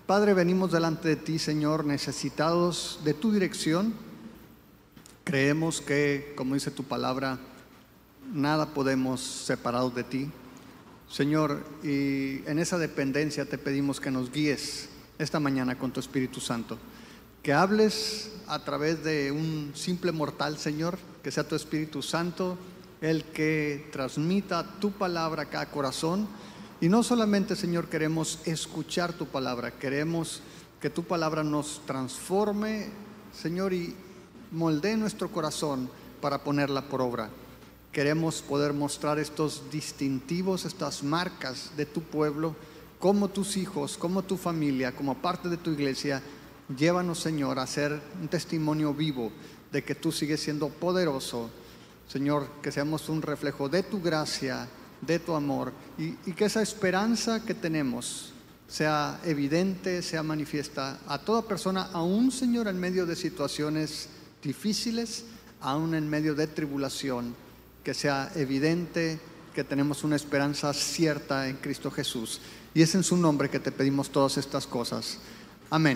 Padre, venimos delante de ti, Señor, necesitados de tu dirección. Creemos que, como dice tu palabra, nada podemos separados de ti. Señor, y en esa dependencia te pedimos que nos guíes esta mañana con tu Espíritu Santo. Que hables a través de un simple mortal, Señor, que sea tu Espíritu Santo el que transmita tu palabra a cada corazón. Y no solamente, Señor, queremos escuchar tu palabra, queremos que tu palabra nos transforme, Señor, y moldee nuestro corazón para ponerla por obra. Queremos poder mostrar estos distintivos, estas marcas de tu pueblo, como tus hijos, como tu familia, como parte de tu iglesia. Llévanos, Señor, a ser un testimonio vivo de que tú sigues siendo poderoso. Señor, que seamos un reflejo de tu gracia, de tu amor, y que esa esperanza que tenemos sea evidente, sea manifiesta a toda persona, aún, Señor, en medio de situaciones difíciles, aún en medio de tribulación, que sea evidente que tenemos una esperanza cierta en Cristo Jesús. Y es en su nombre que te pedimos todas estas cosas. Amén.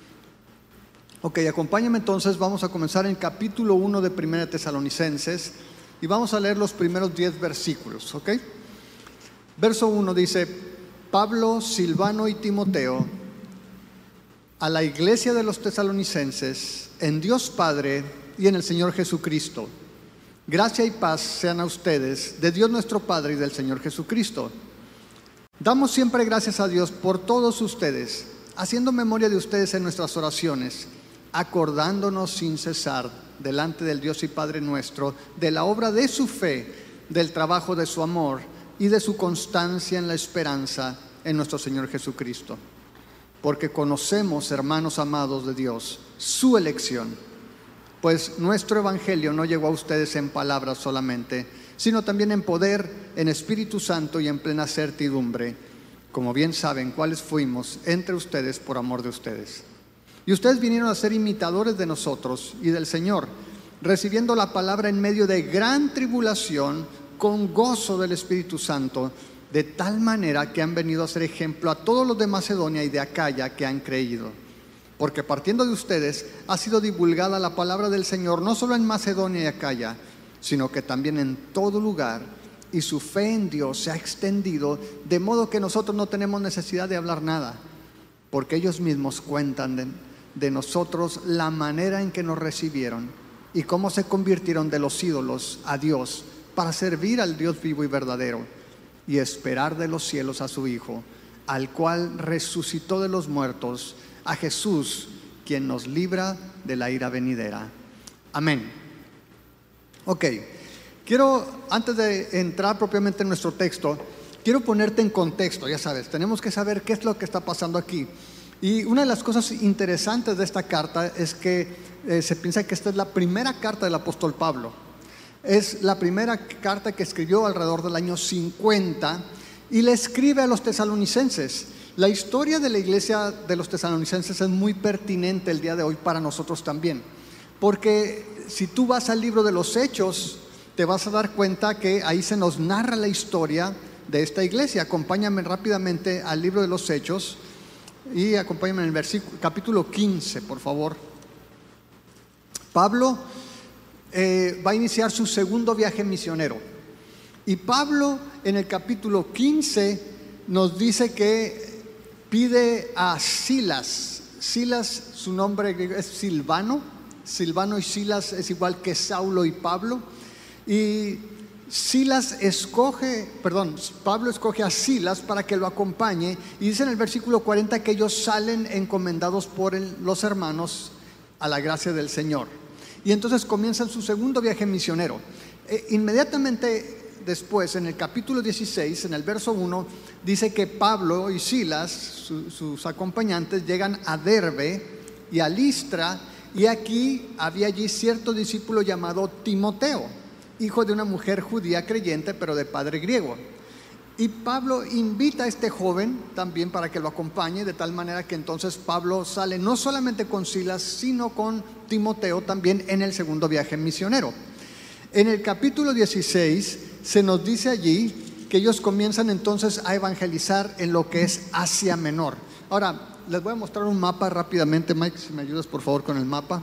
Ok, acompáñame entonces, vamos a comenzar en capítulo 1 de 1 Tesalonicenses y vamos a leer los primeros 10 versículos, ¿ok? Verso 1 dice: Pablo, Silvano y Timoteo, a la iglesia de los tesalonicenses, en Dios Padre y en el Señor Jesucristo. Gracia y paz sean a ustedes, de Dios nuestro Padre y del Señor Jesucristo. Damos siempre gracias a Dios por todos ustedes, haciendo memoria de ustedes en nuestras oraciones, acordándonos sin cesar delante del Dios y Padre nuestro de la obra de su fe, del trabajo de su amor y de su constancia en la esperanza en nuestro Señor Jesucristo. Porque conocemos, hermanos amados de Dios, su elección, pues nuestro evangelio no llegó a ustedes en palabras solamente, sino también en poder, en Espíritu Santo y en plena certidumbre, como bien saben cuáles fuimos entre ustedes por amor de ustedes. Y ustedes vinieron a ser imitadores de nosotros y del Señor, recibiendo la palabra en medio de gran tribulación, con gozo del Espíritu Santo, de tal manera que han venido a ser ejemplo a todos los de Macedonia y de Acaya que han creído. Porque partiendo de ustedes ha sido divulgada la palabra del Señor, no solo en Macedonia y Acaya, sino que también en todo lugar, y su fe en Dios se ha extendido, de modo que nosotros no tenemos necesidad de hablar nada, porque ellos mismos cuentan de nosotros la manera en que nos recibieron y cómo se convirtieron de los ídolos a Dios para servir al Dios vivo y verdadero y esperar de los cielos a su Hijo, al cual resucitó de los muertos, a Jesús, quien nos libra de la ira venidera. Amén. Ok, quiero, antes de entrar propiamente en nuestro texto, quiero ponerte en contexto. Ya sabes, tenemos que saber qué es lo que está pasando aquí. Y una de las cosas interesantes de esta carta es que se piensa que esta es la primera carta del apóstol Pablo. Es la primera carta que escribió alrededor del año 50 y le escribe a los tesalonicenses. La historia de la iglesia de los tesalonicenses es muy pertinente el día de hoy para nosotros también, porque si tú vas al libro de los Hechos, te vas a dar cuenta que ahí se nos narra la historia de esta iglesia. Acompáñame rápidamente al libro de los Hechos y acompáñame en el capítulo 15, por favor. Pablo va a iniciar su segundo viaje misionero. Y Pablo en el capítulo 15 nos dice que pide a Silas. Silas, su nombre griego es Silvano. Silvano y Silas es igual que Saulo y Pablo. Y Pablo escoge a Silas para que lo acompañe. Y dice en el versículo 40 que ellos salen encomendados por los hermanos a la gracia del Señor. Y entonces comienzan su segundo viaje misionero. Inmediatamente después, en el capítulo 16, en el verso 1, dice que Pablo y Silas, sus acompañantes, llegan a Derbe y a Listra, y había allí cierto discípulo llamado Timoteo, hijo de una mujer judía creyente, pero de padre griego. Y Pablo invita a este joven también para que lo acompañe, de tal manera que entonces Pablo sale no solamente con Silas, sino con Timoteo también en el segundo viaje misionero. En el capítulo 16 se nos dice allí que ellos comienzan entonces a evangelizar en lo que es Asia Menor. Ahora, Les voy a mostrar un mapa rápidamente. Mike, si me ayudas por favor con el mapa.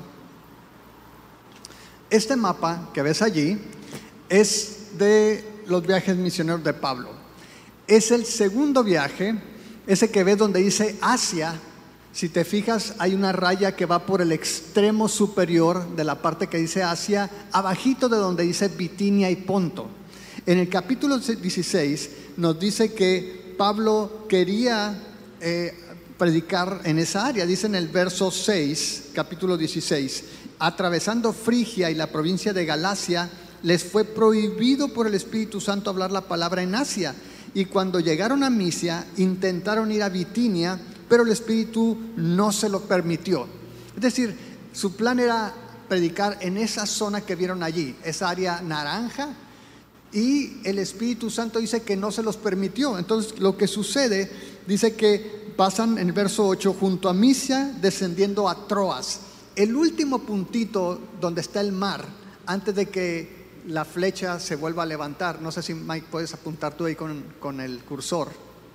Este mapa que ves allí es de los viajes misioneros de Pablo. Es el segundo viaje, ese que ves donde dice Asia. Si te fijas, hay una raya que va por el extremo superior de la parte que dice Asia, abajito de donde dice Bitinia y Ponto. En el capítulo 16 nos dice que Pablo quería predicar en esa área. Dice en el verso 6, capítulo 16, atravesando Frigia y la provincia de Galacia, les fue prohibido por el Espíritu Santo hablar la palabra en Asia. Y cuando llegaron a Misia, intentaron ir a Bitinia, pero el Espíritu no se lo permitió. Es decir, su plan era predicar en esa zona que vieron allí, esa área naranja, y el Espíritu Santo dice que no se los permitió. Entonces lo que sucede, dice que pasan en el verso 8, junto a Misia, descendiendo a Troas. El último puntito donde está el mar, antes de que la flecha se vuelva a levantar. No sé si Mike puedes apuntar tú ahí con el cursor.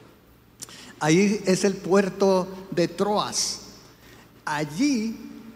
Ahí es el puerto de Troas. Allí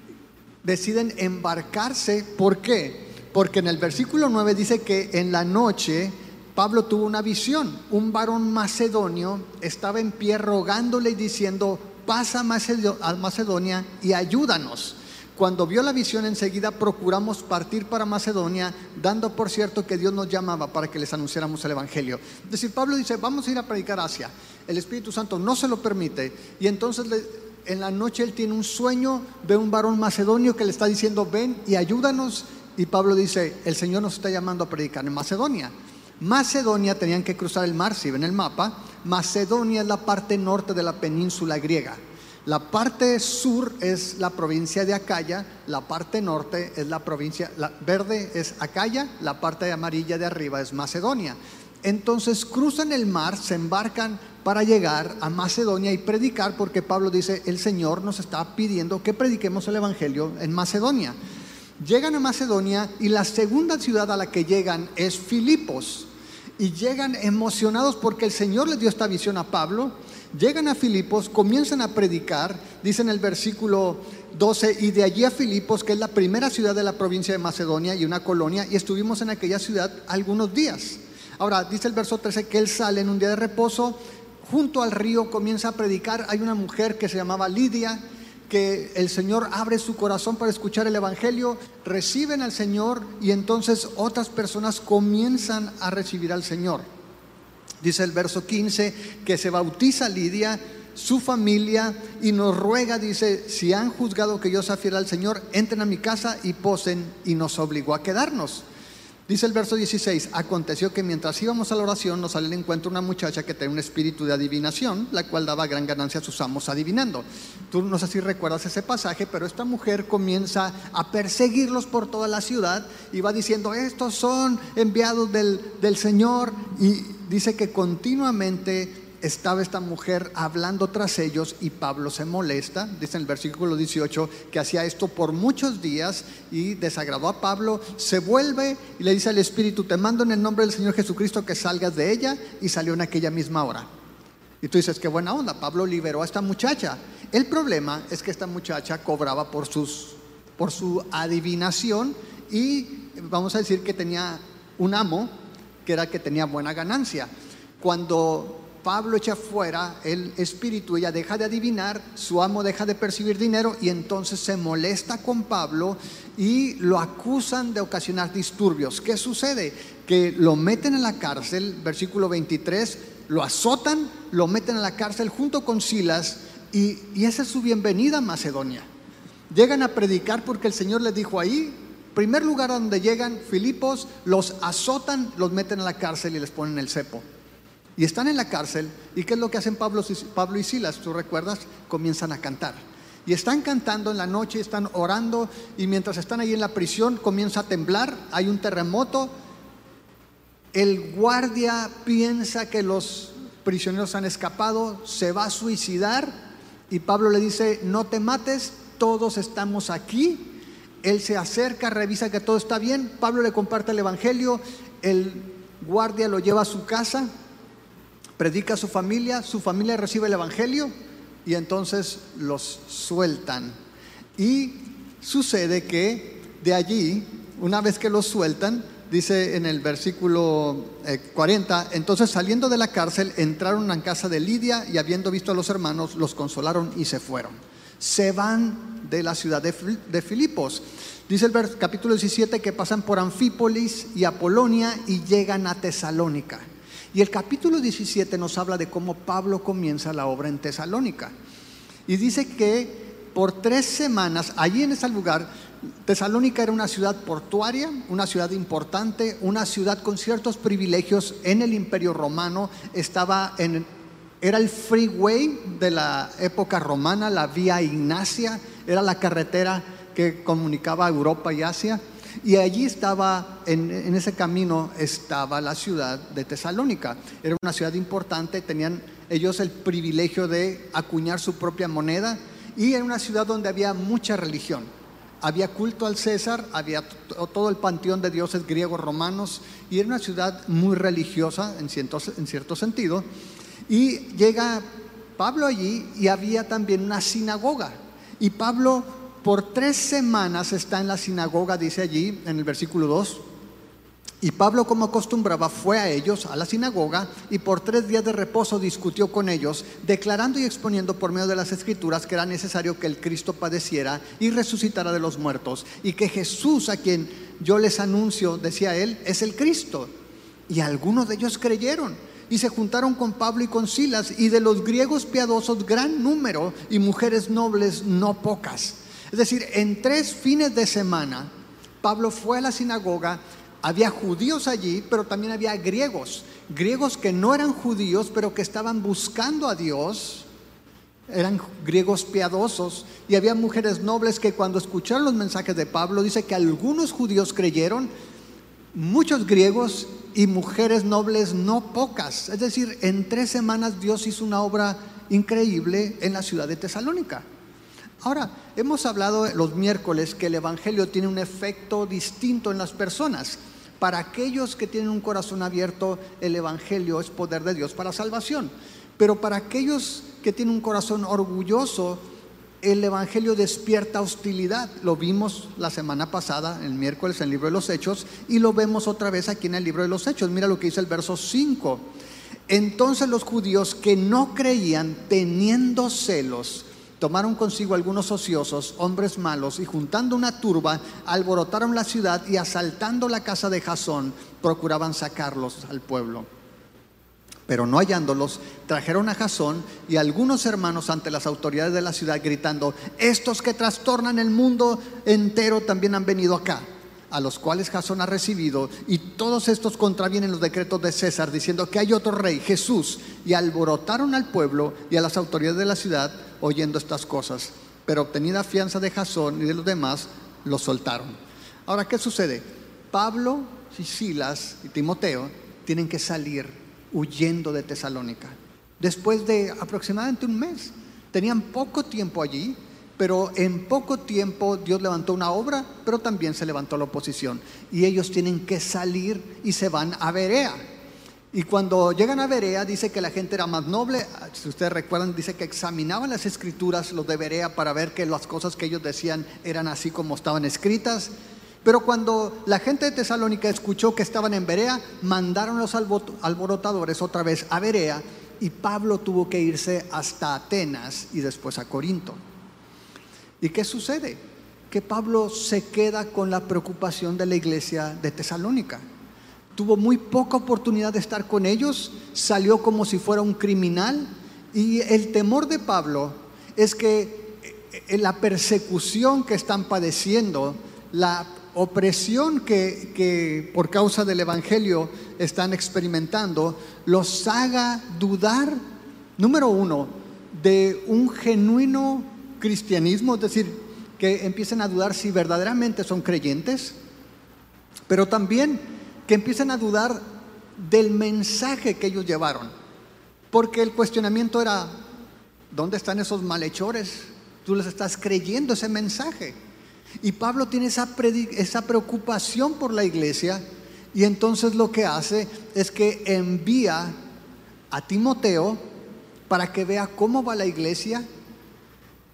deciden embarcarse. ¿Por qué? Porque en el versículo 9 dice que en la noche Pablo tuvo una visión. Un varón macedonio estaba en pie rogándole y diciendo: pasa a Macedonia y ayúdanos. Cuando vio la visión, enseguida procuramos partir para Macedonia, dando por cierto que Dios nos llamaba para que les anunciáramos el evangelio. Es decir, Pablo dice: vamos a ir a predicar a Asia. El Espíritu Santo no se lo permite, y entonces en la noche él tiene un sueño, ve un varón macedonio que le está diciendo: ven y ayúdanos. Y Pablo dice: el Señor nos está llamando a predicar en Macedonia. Macedonia, tenían que cruzar el mar. Si ven el mapa, Macedonia es la parte norte de la península griega. La parte sur es la provincia de Acaya, la parte norte es la provincia, la verde es Acaya, la parte amarilla de arriba es Macedonia. Entonces cruzan el mar, se embarcan para llegar a Macedonia y predicar, porque Pablo dice: el Señor nos está pidiendo que prediquemos el evangelio en Macedonia. Llegan a Macedonia y la segunda ciudad a la que llegan es Filipos, y llegan emocionados porque el Señor les dio esta visión a Pablo. Llegan a Filipos, comienzan a predicar. Dice en el versículo 12: y de allí a Filipos, que es la primera ciudad de la provincia de Macedonia y una colonia, y estuvimos en aquella ciudad algunos días. Ahora dice el verso 13 que él sale en un día de reposo, junto al río comienza a predicar. Hay una mujer que se llamaba Lidia, que el Señor abre su corazón para escuchar el evangelio, reciben al Señor, y entonces otras personas comienzan a recibir al Señor. Dice el verso 15 que se bautiza Lidia, su familia, y nos ruega, dice: si han juzgado que yo sea fiel al Señor, entren a mi casa y posen, y nos obligó a quedarnos. Dice el verso 16: aconteció que mientras íbamos a la oración, nos salió al encuentro una muchacha que tenía un espíritu de adivinación, la cual daba gran ganancia a sus amos adivinando. Tú no sé si recuerdas ese pasaje, pero esta mujer comienza a perseguirlos por toda la ciudad y va diciendo: estos son enviados del Señor. Y dice que continuamente estaba esta mujer hablando tras ellos, y Pablo se molesta. Dice en el versículo 18 que hacía esto por muchos días y desagradó a Pablo. Se vuelve y le dice al Espíritu: te mando en el nombre del Señor Jesucristo que salgas de ella. Y salió en aquella misma hora. Y tú dices: qué buena onda, Pablo liberó a esta muchacha. El problema es que esta muchacha cobraba por su adivinación, y vamos a decir que tenía un amo que era que tenía buena ganancia. Cuando Pablo echa fuera el espíritu, ella deja de adivinar, su amo deja de percibir dinero, y entonces se molesta con Pablo y lo acusan de ocasionar disturbios. ¿Qué sucede? Que lo meten en la cárcel, versículo 23, lo azotan, lo meten en la cárcel junto con Silas, y esa es su bienvenida a Macedonia. Llegan a predicar porque el Señor les dijo ahí. Primer lugar a donde llegan, Filipos, los azotan, los meten en la cárcel y les ponen el cepo. Y están en la cárcel, ¿y qué es lo que hacen Pablo y Silas? ¿Tú recuerdas? Comienzan a cantar. Y están cantando en la noche, están orando, y mientras están ahí en la prisión comienza a temblar, hay un terremoto. El guardia piensa que los prisioneros han escapado, se va a suicidar, y Pablo le dice: no te mates, todos estamos aquí. Él se acerca, revisa que todo está bien, Pablo le comparte el evangelio, el guardia lo lleva a su casa, predica a su familia recibe el evangelio, y entonces los sueltan. Y sucede que de allí, una vez que los sueltan, dice en el versículo 40, entonces saliendo de la cárcel entraron en casa de Lidia y habiendo visto a los hermanos los consolaron y se fueron. Se van de la ciudad de Filipos. Dice el capítulo 17 que pasan por Anfípolis y Apolonia y llegan a Tesalónica. Y el capítulo 17 nos habla de cómo Pablo comienza la obra en Tesalónica. Y dice que por 3 semanas, allí en ese lugar, Tesalónica era una ciudad portuaria, una ciudad importante, una ciudad con ciertos privilegios en el Imperio Romano. Era el freeway de la época romana, la Vía Ignacia, era la carretera que comunicaba Europa y Asia. Y allí estaba, en ese camino estaba la ciudad de Tesalónica. Era una ciudad importante, tenían ellos el privilegio de acuñar su propia moneda, y era una ciudad donde había mucha religión. Había culto al César, había todo el panteón de dioses griegos romanos, y era una ciudad muy religiosa en cierto sentido. Y llega Pablo allí y había también una sinagoga. Y Pablo por 3 semanas está en la sinagoga, dice allí en el versículo 2. Y Pablo, como acostumbraba, fue a ellos, a la sinagoga, y por 3 días de reposo discutió con ellos, declarando y exponiendo por medio de las Escrituras que era necesario que el Cristo padeciera y resucitara de los muertos, y que Jesús, a quien yo les anuncio, decía él, es el Cristo. Y algunos de ellos creyeron, y se juntaron con Pablo y con Silas, y de los griegos piadosos gran número, y mujeres nobles no pocas. Es decir, en 3 fines de semana, Pablo fue a la sinagoga. Había judíos allí, pero también había griegos que no eran judíos, pero que estaban buscando a Dios. Eran griegos piadosos, y había mujeres nobles que cuando escucharon los mensajes de Pablo, dice que algunos judíos creyeron, muchos griegos y mujeres nobles no pocas. Es decir, en 3 semanas Dios hizo una obra increíble en la ciudad de Tesalónica. Ahora, hemos hablado los miércoles que el evangelio tiene un efecto distinto en las personas. Para aquellos que tienen un corazón abierto, el evangelio es poder de Dios para salvación. Pero para aquellos que tienen un corazón orgulloso, el evangelio despierta hostilidad. Lo vimos la semana pasada, el miércoles, en el libro de los Hechos, y lo vemos otra vez aquí en el libro de los Hechos. Mira lo que dice el verso 5. Entonces los judíos que no creían, teniendo celos, tomaron consigo algunos ociosos, hombres malos, y juntando una turba, alborotaron la ciudad y asaltando la casa de Jasón, procuraban sacarlos al pueblo. Pero no hallándolos, trajeron a Jasón y a algunos hermanos ante las autoridades de la ciudad, gritando: estos que trastornan el mundo entero también han venido acá. A los cuales Jasón ha recibido, y todos estos contravienen los decretos de César, diciendo que hay otro rey, Jesús. Y alborotaron al pueblo y a las autoridades de la ciudad oyendo estas cosas. Pero obtenida fianza de Jasón y de los demás, los soltaron. Ahora, ¿qué sucede? Pablo y Silas y Timoteo tienen que salir huyendo de Tesalónica. Después de aproximadamente un mes, tenían poco tiempo allí. Pero en poco tiempo Dios levantó una obra, pero también se levantó la oposición. Y ellos tienen que salir y se van a Berea. Y cuando llegan a Berea, dice que la gente era más noble. Si ustedes recuerdan, dice que examinaban las escrituras, los de Berea, para ver que las cosas que ellos decían eran así como estaban escritas. Pero cuando la gente de Tesalónica escuchó que estaban en Berea, mandaron los alborotadores otra vez a Berea, y Pablo tuvo que irse hasta Atenas y después a Corinto. ¿Y qué sucede? Que Pablo se queda con la preocupación de la iglesia de Tesalónica. Tuvo muy poca oportunidad de estar con ellos, salió como si fuera un criminal, y el temor de Pablo es que la persecución que están padeciendo, la opresión que por causa del evangelio están experimentando, los haga dudar, número 1, de un genuino cristianismo, es decir, que empiecen a dudar si verdaderamente son creyentes, pero también que empiecen a dudar del mensaje que ellos llevaron, porque el cuestionamiento era: ¿dónde están esos malhechores? Tú les estás creyendo ese mensaje. Y Pablo tiene esa preocupación por la iglesia, y entonces lo que hace es que envía a Timoteo para que vea cómo va la iglesia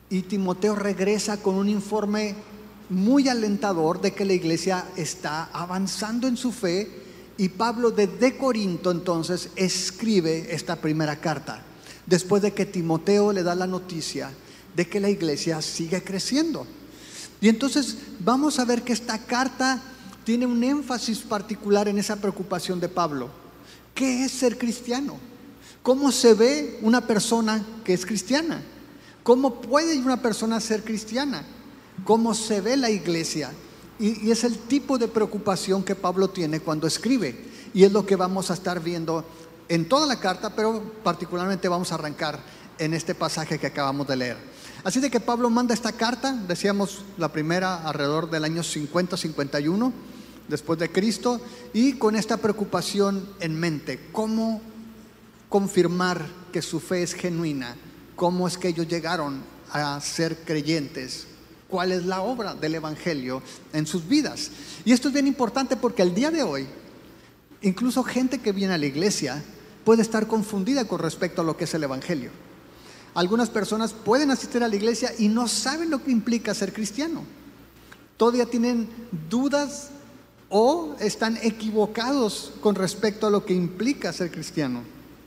Y Timoteo regresa con un informe muy alentador de que la iglesia está avanzando en su fe, y Pablo desde Corinto entonces escribe esta primera carta, después de que Timoteo le da la noticia de que la iglesia sigue creciendo. Y entonces vamos a ver que esta carta tiene un énfasis particular en esa preocupación de Pablo. ¿Qué es ser cristiano? ¿Cómo se ve una persona que es cristiana? ¿Cómo puede una persona ser cristiana? ¿Cómo se ve la iglesia? Y es el tipo de preocupación que Pablo tiene cuando escribe. Y es lo que vamos a estar viendo en toda la carta, pero particularmente vamos a arrancar en este pasaje que acabamos de leer. Así de que Pablo manda esta carta, decíamos la primera alrededor del año 50-51 después de Cristo, y con esta preocupación en mente: ¿cómo confirmar que su fe es genuina? ¿Cómo es que ellos llegaron a ser creyentes? ¿Cuál es la obra del evangelio en sus vidas? Y esto es bien importante porque al día de hoy, incluso gente que viene a la iglesia puede estar confundida con respecto a lo que es el evangelio. Algunas personas pueden asistir a la iglesia y no saben lo que implica ser cristiano. Todavía tienen dudas o están equivocados con respecto a lo que implica ser cristiano.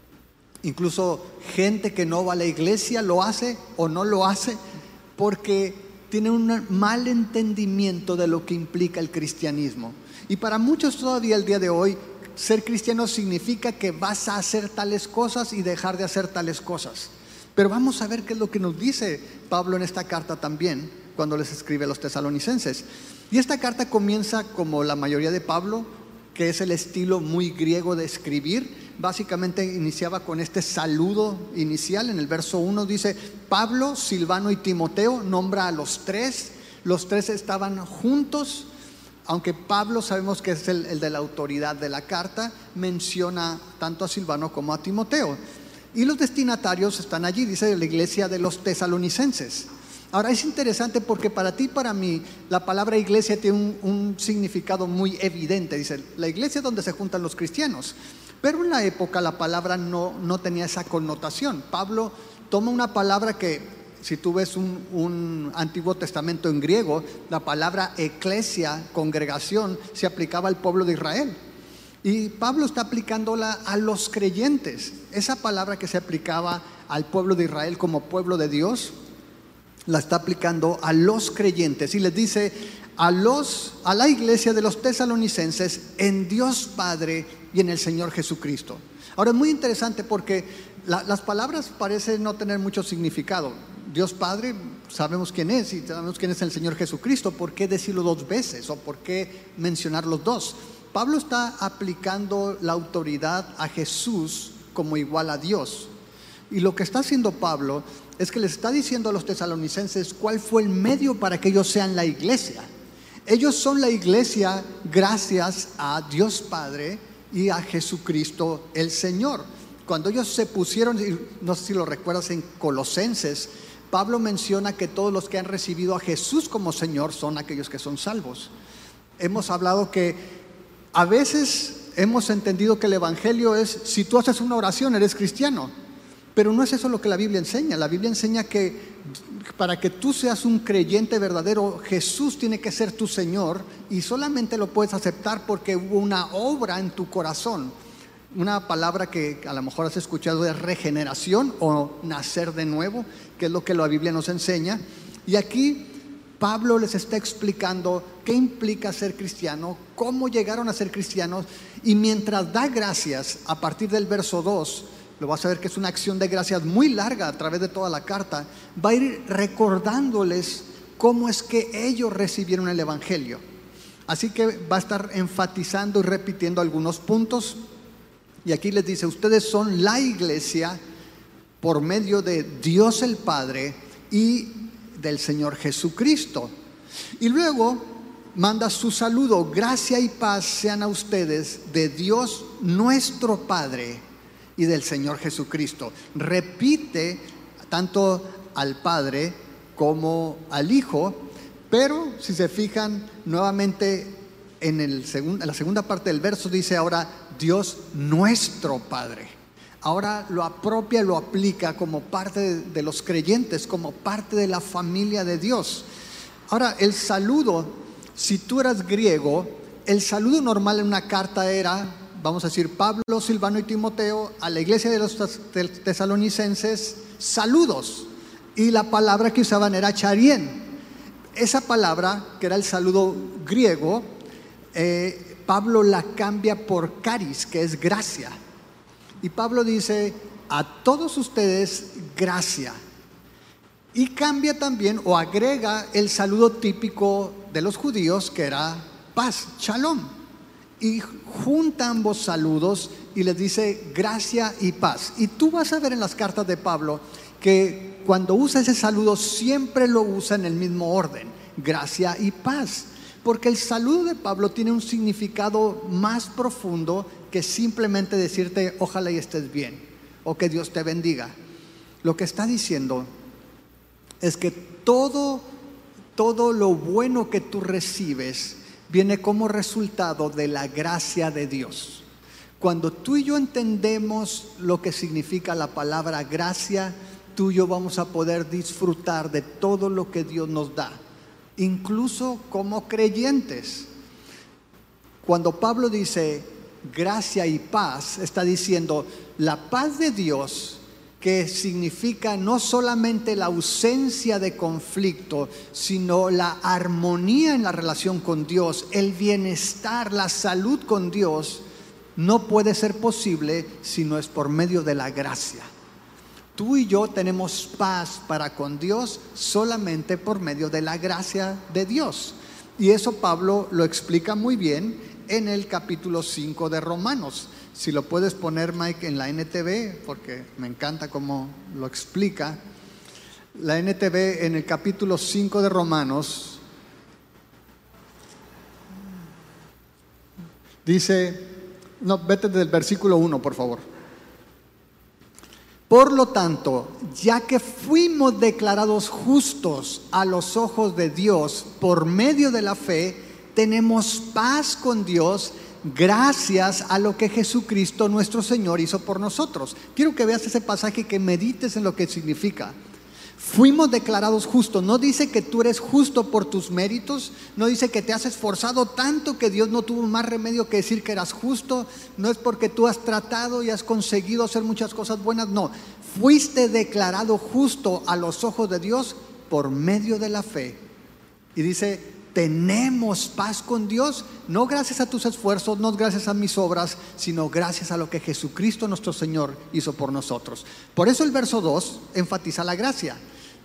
Incluso gente que no va a la iglesia lo hace o no lo hace porque tiene un mal entendimiento de lo que implica el cristianismo. Y para muchos todavía el día de hoy, ser cristiano significa que vas a hacer tales cosas y dejar de hacer tales cosas. Pero vamos a ver qué es lo que nos dice Pablo en esta carta también, cuando les escribe a los tesalonicenses. Y esta carta comienza como la mayoría de Pablo, que es el estilo muy griego de escribir. Básicamente iniciaba con este saludo inicial. En el verso 1 dice: Pablo, Silvano y Timoteo. Nombra a los tres. Los tres estaban juntos, aunque Pablo sabemos que es el de la autoridad de la carta. Menciona tanto a Silvano como a Timoteo. Y los destinatarios están allí, dice la iglesia de los tesalonicenses. Ahora es interesante porque para ti y para mí la palabra iglesia tiene un significado muy evidente. Dice la iglesia donde se juntan los cristianos. Pero en la época la palabra no tenía esa connotación. Pablo toma una palabra que, si tú ves un Antiguo Testamento en griego, la palabra eclesia, congregación, se aplicaba al pueblo de Israel. Y Pablo está aplicándola a los creyentes. Esa palabra que se aplicaba al pueblo de Israel como pueblo de Dios, la está aplicando a los creyentes. Y les dice a la iglesia de los tesalonicenses: en Dios Padre y en el Señor Jesucristo. Ahora es muy interesante porque las palabras parecen no tener mucho significado. Dios Padre, sabemos quién es, y sabemos quién es el Señor Jesucristo. ¿Por qué decirlo dos veces? ¿O por qué mencionar los dos? Pablo está aplicando la autoridad a Jesús como igual a Dios. Y lo que está haciendo Pablo es que les está diciendo a los tesalonicenses cuál fue el medio para que ellos sean la iglesia. Ellos son la iglesia gracias a Dios Padre y a Jesucristo el Señor. Cuando ellos se pusieron, no sé si lo recuerdas, en Colosenses, Pablo menciona que todos los que han recibido a Jesús como Señor son aquellos que son salvos. Hemos hablado que a veces hemos entendido que el evangelio es: si tú haces una oración eres cristiano. Pero no es eso lo que la Biblia enseña. La Biblia enseña que para que tú seas un creyente verdadero, Jesús tiene que ser tu Señor, y solamente lo puedes aceptar porque hubo una obra en tu corazón. Una palabra que a lo mejor has escuchado es regeneración o nacer de nuevo, que es lo que la Biblia nos enseña. Y aquí Pablo les está explicando qué implica ser cristiano, cómo llegaron a ser cristianos. Y mientras da gracias, a partir del verso 2, lo vas a ver que es una acción de gracias muy larga a través de toda la carta, va a ir recordándoles cómo es que ellos recibieron el evangelio. Así que va a estar enfatizando y repitiendo algunos puntos. Y aquí les dice: ustedes son la iglesia por medio de Dios el Padre y del Señor Jesucristo. Y luego manda su saludo: gracia y paz sean a ustedes de Dios nuestro Padre y del Señor Jesucristo. Repite tanto al Padre como al Hijo, pero si se fijan nuevamente en la segunda parte del verso dice ahora Dios nuestro Padre. ahora lo apropia, lo aplica como parte de los creyentes, como parte de la familia de Dios. Ahora, el saludo, si tú eras griego, el saludo normal en una carta era, vamos a decir, Pablo, Silvano y Timoteo, a la iglesia de los tesalonicenses, saludos. Y la palabra que usaban era charien. Esa palabra, que era el saludo griego, Pablo la cambia por caris, que es gracia. Y Pablo dice, a todos ustedes, gracia. Y cambia también o agrega el saludo típico de los judíos, que era paz, shalom. Y junta ambos saludos y les dice gracia y paz. Y tú vas a ver en las cartas de Pablo que cuando usa ese saludo siempre lo usa en el mismo orden, gracia y paz. Porque el saludo de Pablo tiene un significado más profundo que simplemente decirte ojalá y estés bien o que Dios te bendiga. Lo que está diciendo es que todo lo bueno que tú recibes viene como resultado de la gracia de Dios. Cuando tú y yo entendemos lo que significa la palabra gracia, tú y yo vamos a poder disfrutar de todo lo que Dios nos da, incluso como creyentes. Cuando Pablo dice gracia y paz, está diciendo la paz de Dios, que significa no solamente la ausencia de conflicto, sino la armonía en la relación con Dios, el bienestar, la salud con Dios, no puede ser posible si no es por medio de la gracia. Tú y yo tenemos paz para con Dios solamente por medio de la gracia de Dios. Y eso Pablo lo explica muy bien en el capítulo 5 de Romanos. Si lo puedes poner, Mike, en la NTV, porque me encanta cómo lo explica. La NTV en el capítulo 5 de Romanos dice, no, vete del versículo 1, por favor. Por lo tanto, ya que fuimos declarados justos a los ojos de Dios por medio de la fe, tenemos paz con Dios gracias a lo que Jesucristo nuestro Señor hizo por nosotros. Quiero que veas ese pasaje, que medites en lo que significa. Fuimos declarados justos. No dice que tú eres justo por tus méritos, no dice que te has esforzado tanto que Dios no tuvo más remedio que decir que eras justo. No es porque tú has tratado y has conseguido hacer muchas cosas buenas, no. Fuiste declarado justo a los ojos de Dios por medio de la fe. Y dice, tenemos paz con Dios, no gracias a tus esfuerzos, no gracias a mis obras, sino gracias a lo que Jesucristo nuestro Señor hizo por nosotros. Por eso el verso 2 enfatiza la gracia.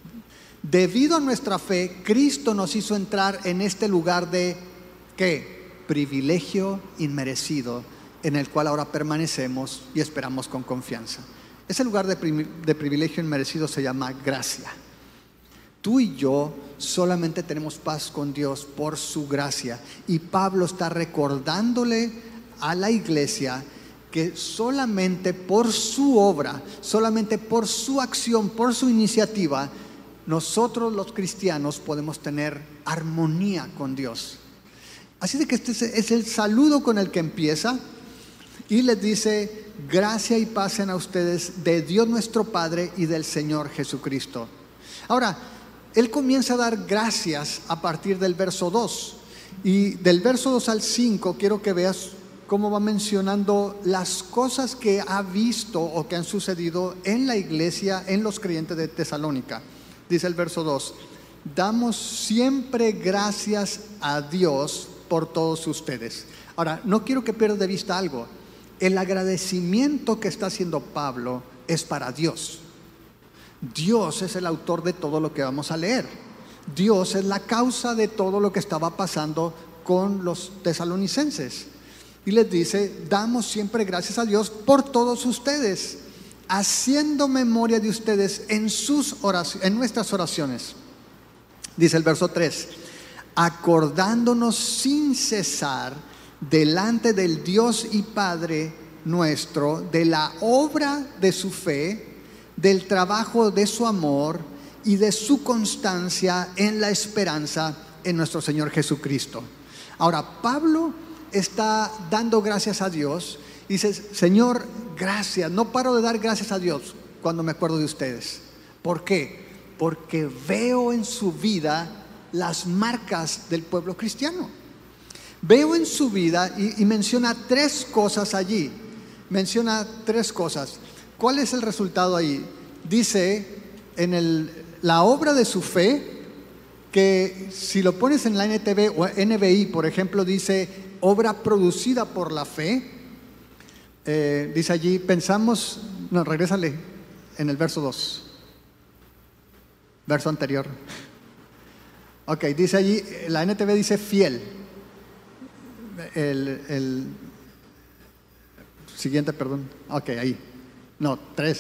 Debido a nuestra fe, Cristo nos hizo entrar en este lugar de ¿qué? Privilegio inmerecido, en el cual ahora permanecemos y esperamos con confianza. Ese lugar de privilegio inmerecido se llama gracia. Tú y yo solamente tenemos paz con Dios por su gracia. Y Pablo está recordándole a la iglesia que solamente por su obra, solamente por su acción, por su iniciativa, nosotros los cristianos podemos tener armonía con Dios. Así de que este es el saludo con el que empieza y les dice: gracia y paz sean a ustedes de Dios nuestro Padre y del Señor Jesucristo. Ahora, él comienza a dar gracias a partir del verso 2. Y del verso 2 al 5 quiero que veas cómo va mencionando las cosas que ha visto o que han sucedido en la iglesia, en los creyentes de Tesalónica. Dice el verso 2: damos siempre gracias a Dios por todos ustedes. Ahora, no quiero que pierdas de vista algo. El agradecimiento que está haciendo Pablo es para Dios. Dios es el autor de todo lo que vamos a leer. Dios es la causa de todo lo que estaba pasando con los tesalonicenses. Y les dice: damos siempre gracias a Dios por todos ustedes, haciendo memoria de ustedes en nuestras oraciones. Dice el verso 3: acordándonos sin cesar delante del Dios y Padre nuestro de la obra de su fe, del trabajo de su amor y de su constancia en la esperanza en nuestro Señor Jesucristo. Ahora, Pablo está dando gracias a Dios Dices, Señor, gracias. No paro de dar gracias a Dios cuando me acuerdo de ustedes. ¿Por qué? Porque veo en su vida las marcas del pueblo cristiano. Veo en su vida y menciona 3 cosas allí. Menciona 3 cosas. ¿Cuál es el resultado ahí? Dice en la obra de su fe, que si lo pones en la NTV o NBI, por ejemplo, dice obra producida por la fe. Dice allí, pensamos, no, regrésale en el verso 2, verso anterior. Ok, dice allí, la NTV dice fiel. El siguiente, perdón. Ok, ahí. No, 3.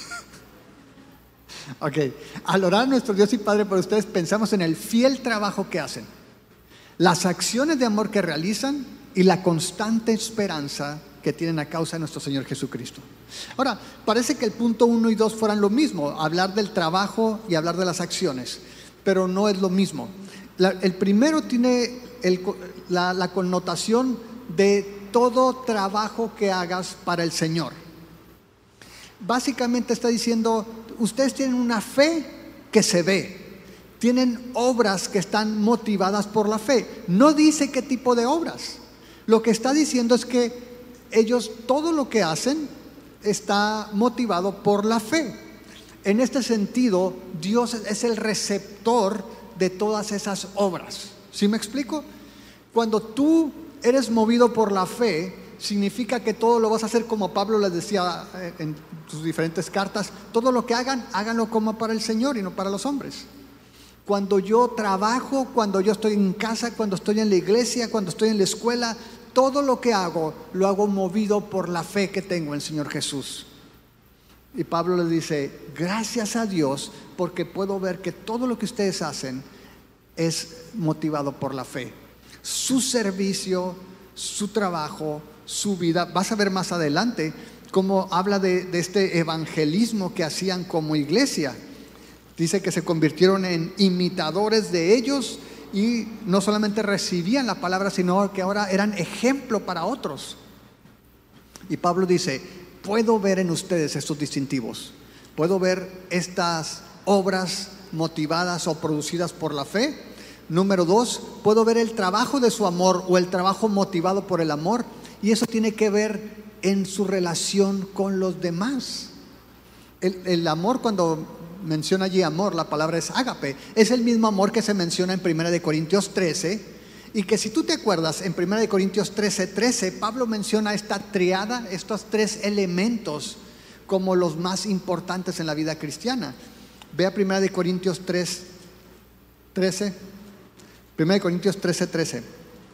Ok, al orar a nuestro Dios y Padre por ustedes, pensamos en el fiel trabajo que hacen, las acciones de amor que realizan y la constante esperanza que tienen a causa de nuestro Señor Jesucristo. Ahora, parece que el punto 1 y 2 fueran lo mismo, hablar del trabajo y hablar de las acciones, pero no es lo mismo. El primero tiene la connotación de todo trabajo que hagas para el Señor. Básicamente está diciendo, ustedes tienen una fe que se ve, tienen obras que están motivadas por la fe. No dice qué tipo de obras. Lo que está diciendo es que ellos, todo lo que hacen está motivado por la fe. En este sentido, Dios es el receptor de todas esas obras. ¿Sí me explico? Cuando tú eres movido por la fe, significa que todo lo vas a hacer como Pablo les decía en sus diferentes cartas. Todo lo que hagan, háganlo como para el Señor y no para los hombres. Cuando yo trabajo, cuando yo estoy en casa, cuando estoy en la iglesia, cuando estoy en la escuela, todo lo que hago, lo hago movido por la fe que tengo en el Señor Jesús. Y Pablo les dice, gracias a Dios, porque puedo ver que todo lo que ustedes hacen es motivado por la fe. Su servicio, su trabajo, su vida. Vas a ver más adelante cómo habla de este evangelismo que hacían como iglesia. Dice que se convirtieron en imitadores de ellos y no solamente recibían la palabra, sino que ahora eran ejemplo para otros. Y Pablo dice, puedo ver en ustedes estos distintivos, puedo ver estas obras motivadas o producidas por la fe. Número 2, puedo ver el trabajo de su amor o el trabajo motivado por el amor, y eso tiene que ver en su relación con los demás. El amor, cuando menciona allí amor, la palabra es ágape, es el mismo amor que se menciona en 1 Corintios 13, y que si tú te acuerdas, en 1 Corintios 13, Pablo menciona esta triada, estos 3 elementos como los más importantes en la vida cristiana. Ve a 1 Corintios 13. 1 Corintios 13.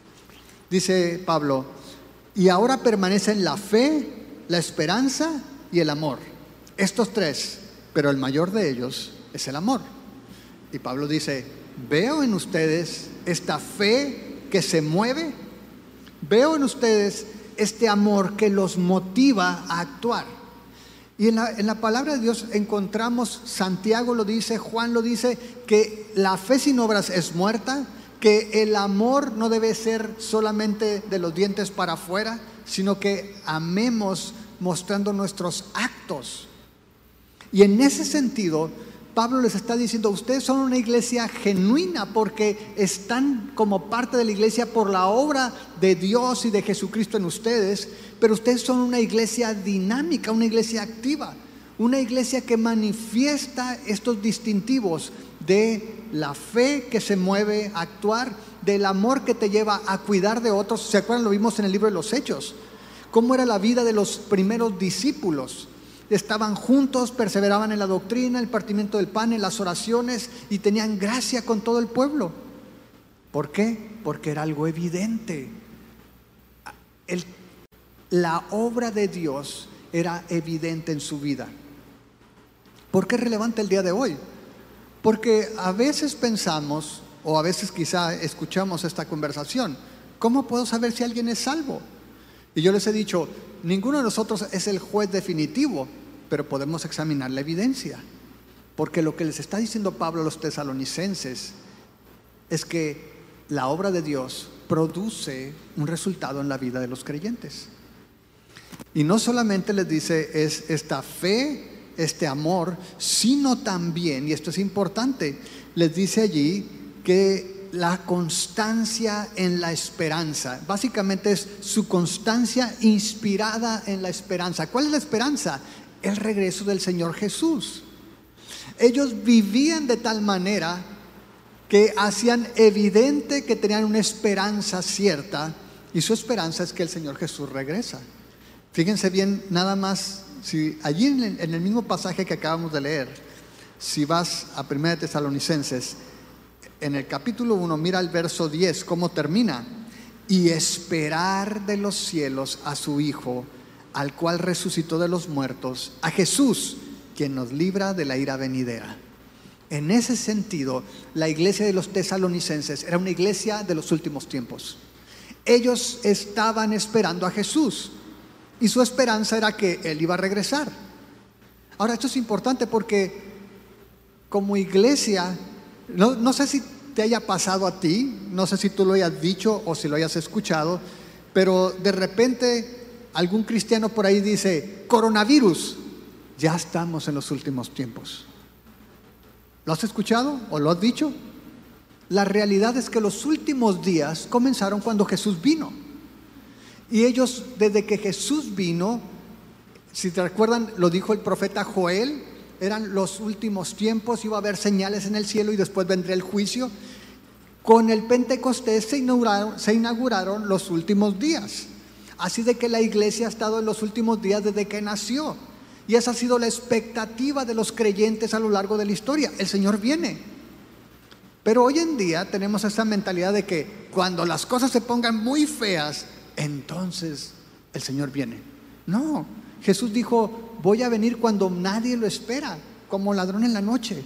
Dice Pablo, y ahora permanecen la fe, la esperanza y el amor. Estos 3, pero el mayor de ellos es el amor. Y Pablo dice, veo en ustedes esta fe que se mueve, veo en ustedes este amor que los motiva a actuar. Y en la palabra de Dios encontramos, Santiago lo dice, Juan lo dice, que la fe sin obras es muerta, que el amor no debe ser solamente de los dientes para afuera, sino que amemos mostrando nuestros actos. Y en ese sentido, Pablo les está diciendo, ustedes son una iglesia genuina porque están como parte de la iglesia por la obra de Dios y de Jesucristo en ustedes, pero ustedes son una iglesia dinámica, una iglesia activa, una iglesia que manifiesta estos distintivos de la fe que se mueve a actuar, del amor que te lleva a cuidar de otros. ¿Se acuerdan? Lo vimos en el libro de los Hechos, cómo era la vida de los primeros discípulos. Estaban juntos, perseveraban en la doctrina, el partimiento del pan, en las oraciones, y tenían gracia con todo el pueblo. ¿Por qué? Porque era algo evidente. La obra de Dios era evidente en su vida. ¿Por qué es relevante el día de hoy? Porque a veces pensamos, o a veces quizá escuchamos esta conversación, ¿cómo puedo saber si alguien es salvo? Y yo les he dicho, ninguno de nosotros es el juez definitivo, pero podemos examinar la evidencia. Porque lo que les está diciendo Pablo a los tesalonicenses es que la obra de Dios produce un resultado en la vida de los creyentes. Y no solamente les dice es esta fe, este amor, sino también, y esto es importante, les dice allí que la constancia en la esperanza, básicamente es su constancia inspirada en la esperanza. ¿Cuál es la esperanza? El regreso del Señor Jesús. Ellos vivían de tal manera que hacían evidente que tenían una esperanza cierta, y su esperanza es que el Señor Jesús regresa. Fíjense bien, nada más, si allí en el mismo pasaje que acabamos de leer, si vas a 1 Tesalonicenses, en el capítulo 1, mira el verso 10, cómo termina: y esperar de los cielos a su Hijo, al cual resucitó de los muertos, a Jesús, quien nos libra de la ira venidera. En ese sentido, la iglesia de los tesalonicenses era una iglesia de los últimos tiempos. Ellos estaban esperando a Jesús, y su esperanza era que Él iba a regresar. Ahora, esto es importante porque como iglesia, no sé si te haya pasado a ti, no sé si tú lo hayas dicho o si lo hayas escuchado, pero de repente algún cristiano por ahí dice: coronavirus, ya estamos en los últimos tiempos. ¿Lo has escuchado o lo has dicho? La realidad es que los últimos días comenzaron cuando Jesús vino. Y ellos, desde que Jesús vino, si te recuerdan, lo dijo el profeta Joel, eran los últimos tiempos, iba a haber señales en el cielo y después vendría el juicio. Con el Pentecostés se inauguraron los últimos días. Así de que la iglesia ha estado en los últimos días desde que nació. Y esa ha sido la expectativa de los creyentes a lo largo de la historia. El Señor viene. Pero hoy en día tenemos esa mentalidad de que cuando las cosas se pongan muy feas, entonces el Señor viene. No, Jesús dijo: voy a venir cuando nadie lo espera, como ladrón en la noche.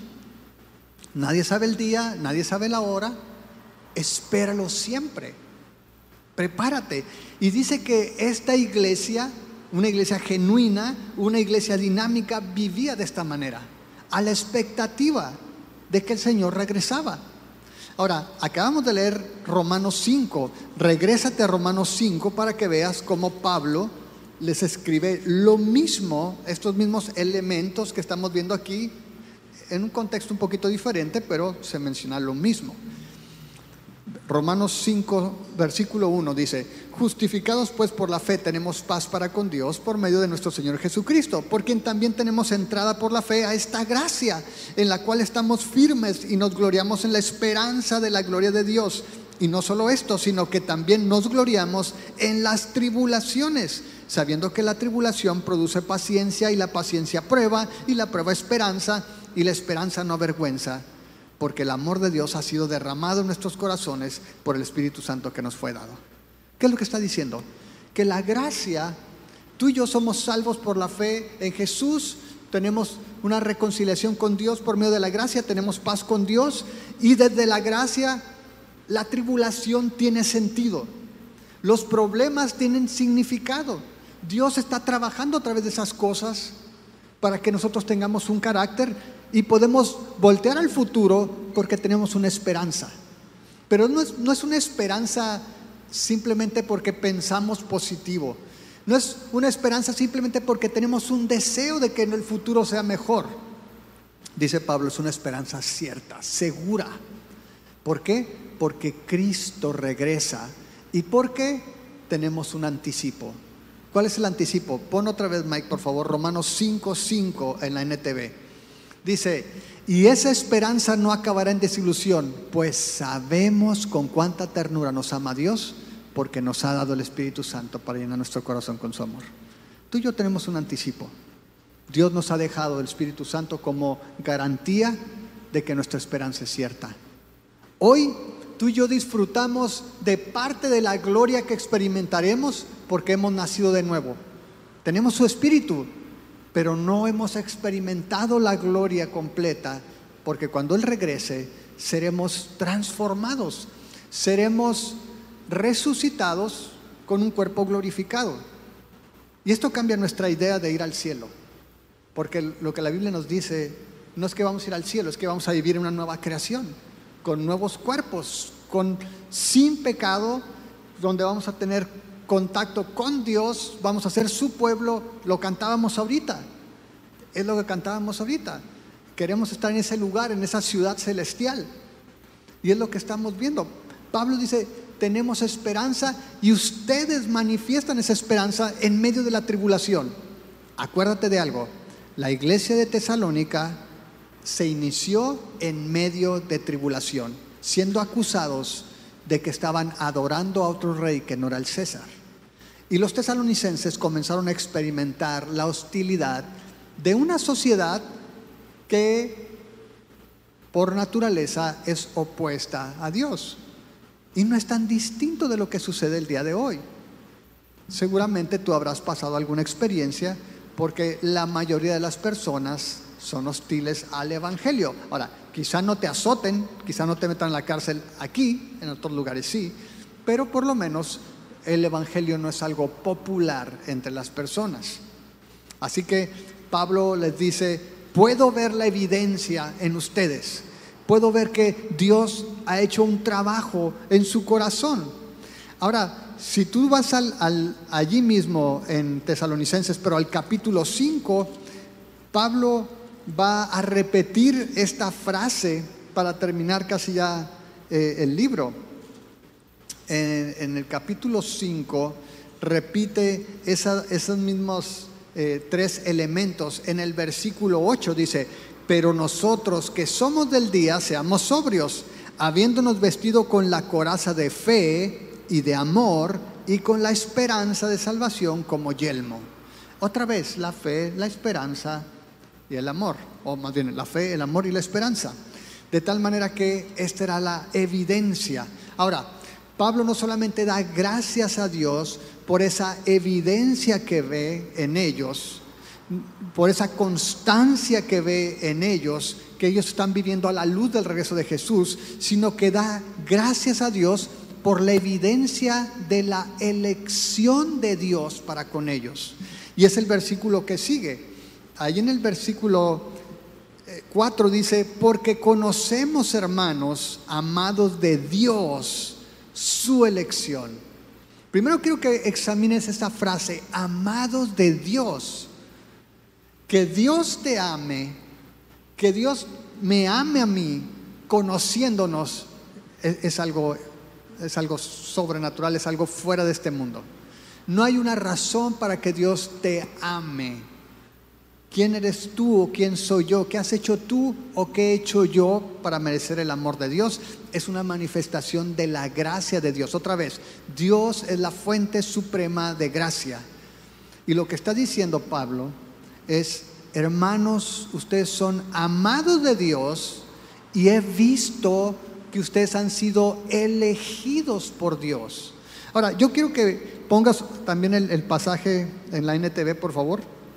Nadie sabe el día, nadie sabe la hora. Espéralo siempre. Prepárate. Y dice que esta iglesia, una iglesia genuina, una iglesia dinámica, vivía de esta manera, a la expectativa de que el Señor regresaba. Ahora, acabamos de leer Romanos 5. Regrésate a Romanos 5 para que veas cómo Pablo les escribe lo mismo, estos mismos elementos que estamos viendo aquí, en un contexto un poquito diferente, pero se menciona lo mismo. Romanos 5, versículo 1 dice: justificados pues por la fe tenemos paz para con Dios por medio de nuestro Señor Jesucristo, por quien también tenemos entrada por la fe a esta gracia, en la cual estamos firmes y nos gloriamos en la esperanza de la gloria de Dios. Y no solo esto, sino que también nos gloriamos en las tribulaciones, sabiendo que la tribulación produce paciencia, y la paciencia prueba, y la prueba esperanza, y la esperanza no avergüenza, porque el amor de Dios ha sido derramado en nuestros corazones por el Espíritu Santo que nos fue dado. ¿Qué es lo que está diciendo? Que la gracia, tú y yo somos salvos por la fe en Jesús, tenemos una reconciliación con Dios por medio de la gracia, tenemos paz con Dios, y desde la gracia la tribulación tiene sentido, los problemas tienen significado. Dios está trabajando a través de esas cosas para que nosotros tengamos un carácter y podemos voltear al futuro porque tenemos una esperanza. Pero no es una esperanza simplemente porque pensamos positivo. No es una esperanza simplemente porque tenemos un deseo de que en el futuro sea mejor. Dice Pablo, es una esperanza cierta, segura. ¿Por qué? Porque Cristo regresa y porque tenemos un anticipo. ¿Cuál es el anticipo? Pon otra vez, Mike, por favor, Romanos 5:5 en la NTV. Dice: y esa esperanza no acabará en desilusión, pues sabemos con cuánta ternura nos ama Dios, porque nos ha dado el Espíritu Santo para llenar nuestro corazón con su amor. Tú y yo tenemos un anticipo. Dios nos ha dejado el Espíritu Santo como garantía de que nuestra esperanza es cierta. Hoy tú y yo disfrutamos de parte de la gloria que experimentaremos porque hemos nacido de nuevo. Tenemos su Espíritu, pero no hemos experimentado la gloria completa, porque cuando Él regrese seremos transformados, seremos resucitados con un cuerpo glorificado. Y esto cambia nuestra idea de ir al cielo, porque lo que la Biblia nos dice no es que vamos a ir al cielo, es que vamos a vivir en una nueva creación, con nuevos cuerpos, sin pecado, donde vamos a tener contacto con Dios, vamos a ser su pueblo. Lo cantábamos ahorita, es lo que cantábamos ahorita. Queremos estar en ese lugar, en esa ciudad celestial, y es lo que estamos viendo. Pablo dice, tenemos esperanza, y ustedes manifiestan esa esperanza en medio de la tribulación. Acuérdate de algo, la iglesia de Tesalónica se inició en medio de tribulación, siendo acusados de que estaban adorando a otro rey que no era el César. Y los tesalonicenses comenzaron a experimentar la hostilidad de una sociedad que por naturaleza es opuesta a Dios. Y no es tan distinto de lo que sucede el día de hoy. Seguramente tú habrás pasado alguna experiencia, porque la mayoría de las personas son hostiles al evangelio. Ahora, quizá no te azoten, quizá no te metan en la cárcel aquí, en otros lugares sí, pero por lo menos el evangelio no es algo popular entre las personas. Así que Pablo les dice, puedo ver la evidencia en ustedes, puedo ver que Dios ha hecho un trabajo en su corazón. Ahora, si tú vas allí mismo en Tesalonicenses, pero al capítulo 5, Pablo va a repetir esta frase para terminar casi ya el libro. En el capítulo 5 repite esos mismos 3 elementos. En el versículo 8 dice, pero nosotros que somos del día, seamos sobrios, habiéndonos vestido con la coraza de fe y de amor, y con la esperanza de salvación como yelmo. Otra vez, la fe, la esperanza y el amor, o más bien la fe, el amor y la esperanza, de tal manera que esta era la evidencia. Ahora, Pablo no solamente da gracias a Dios por esa evidencia que ve en ellos, por esa constancia que ve en ellos, que ellos están viviendo a la luz del regreso de Jesús, sino que da gracias a Dios por la evidencia de la elección de Dios para con ellos. Y es el versículo que sigue. Ahí en el versículo 4 dice, porque conocemos, hermanos, amados de Dios, su elección. Primero quiero que examines esta frase, amados de Dios. Que Dios te ame, que Dios me ame a mí, conociéndonos, es algo sobrenatural, es algo fuera de este mundo. No hay una razón para que Dios te ame. ¿Quién eres tú o quién soy yo? ¿Qué has hecho tú o qué he hecho yo para merecer el amor de Dios? Es una manifestación de la gracia de Dios. Otra vez, Dios es la fuente suprema de gracia. Y lo que está diciendo Pablo es, hermanos, ustedes son amados de Dios y he visto que ustedes han sido elegidos por Dios. Ahora, yo quiero que pongas también el pasaje en la NTV, por favor,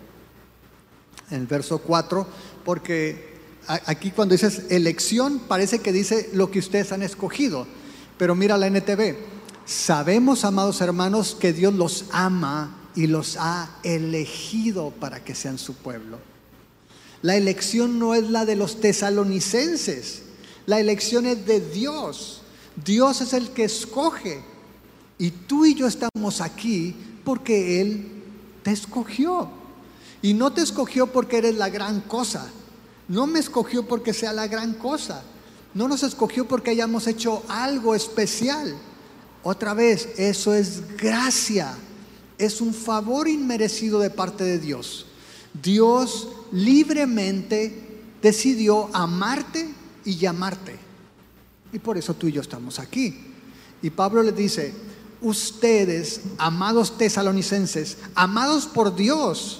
en el verso 4, porque aquí cuando dices elección parece que dice lo que ustedes han escogido, pero mira la NTV, sabemos, amados hermanos, que Dios los ama y los ha elegido para que sean su pueblo. La elección no es la de los tesalonicenses, la elección es de Dios. Dios es el que escoge, y tú y yo estamos aquí porque Él te escogió. Y no te escogió porque eres la gran cosa, no me escogió porque sea la gran cosa, no nos escogió porque hayamos hecho algo especial. Otra vez, eso es gracia, es un favor inmerecido de parte de Dios. Dios libremente decidió amarte y llamarte, y por eso tú y yo estamos aquí. Y Pablo les dice, ustedes, amados tesalonicenses, amados por Dios,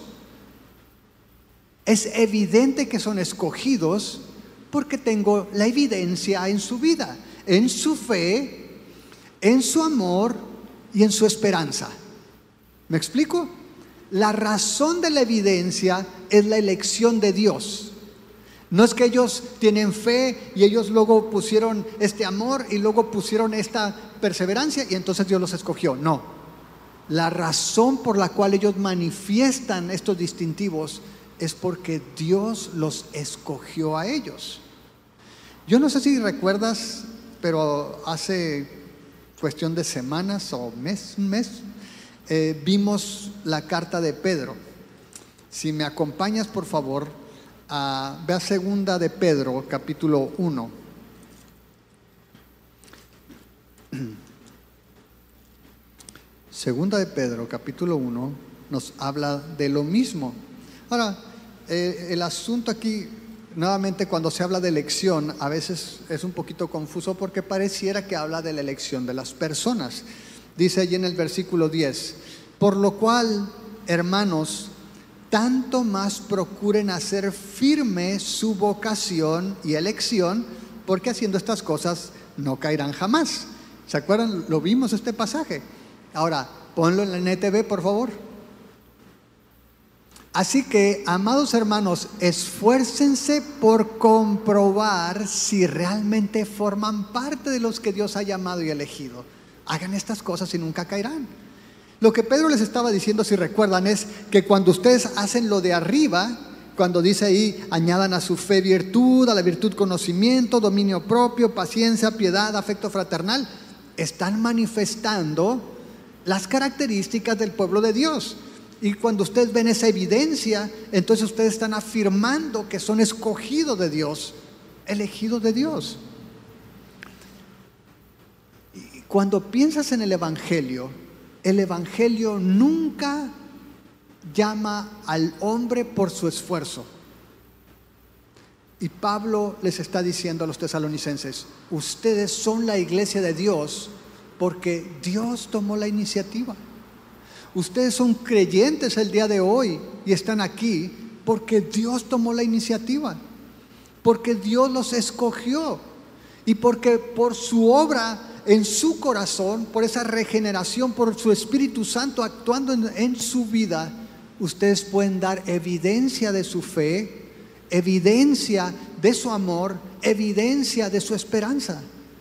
es evidente que son escogidos porque tengo la evidencia en su vida, en su fe, en su amor y en su esperanza. ¿Me explico? La razón de la evidencia es la elección de Dios. No es que ellos tienen fe y ellos luego pusieron este amor y luego pusieron esta perseverancia y entonces Dios los escogió. No. La razón por la cual ellos manifiestan estos distintivos es porque Dios los escogió a ellos. Yo no sé si recuerdas, pero hace cuestión de semanas o un mes, vimos la carta de Pedro. Si me acompañas, por favor, ve a segunda de Pedro, capítulo 1. Segunda de Pedro, capítulo 1, nos habla de lo mismo. Ahora, el asunto aquí, nuevamente, cuando se habla de elección, a veces es un poquito confuso porque pareciera que habla de la elección de las personas. Dice allí en el versículo 10, por lo cual, hermanos, tanto más procuren hacer firme su vocación y elección, porque haciendo estas cosas no caerán jamás. ¿Se acuerdan? Lo vimos este pasaje. Ahora, ponlo en la NTV, por favor. Así que, amados hermanos, esfuércense por comprobar si realmente forman parte de los que Dios ha llamado y elegido. Hagan estas cosas y nunca caerán. Lo que Pedro les estaba diciendo, si recuerdan, es que cuando ustedes hacen lo de arriba, cuando dice ahí, añadan a su fe virtud, a la virtud conocimiento, dominio propio, paciencia, piedad, afecto fraternal, están manifestando las características del pueblo de Dios. Y cuando ustedes ven esa evidencia, entonces ustedes están afirmando que son escogidos de Dios, elegidos de Dios. Y cuando piensas en el Evangelio nunca llama al hombre por su esfuerzo. Y Pablo les está diciendo a los tesalonicenses, ustedes son la iglesia de Dios porque Dios tomó la iniciativa. Ustedes son creyentes el día de hoy y están aquí porque Dios tomó la iniciativa, porque Dios los escogió y porque por su obra en su corazón, por esa regeneración, por su Espíritu Santo actuando en su vida, ustedes pueden dar evidencia de su fe, evidencia de su amor, evidencia de su esperanza.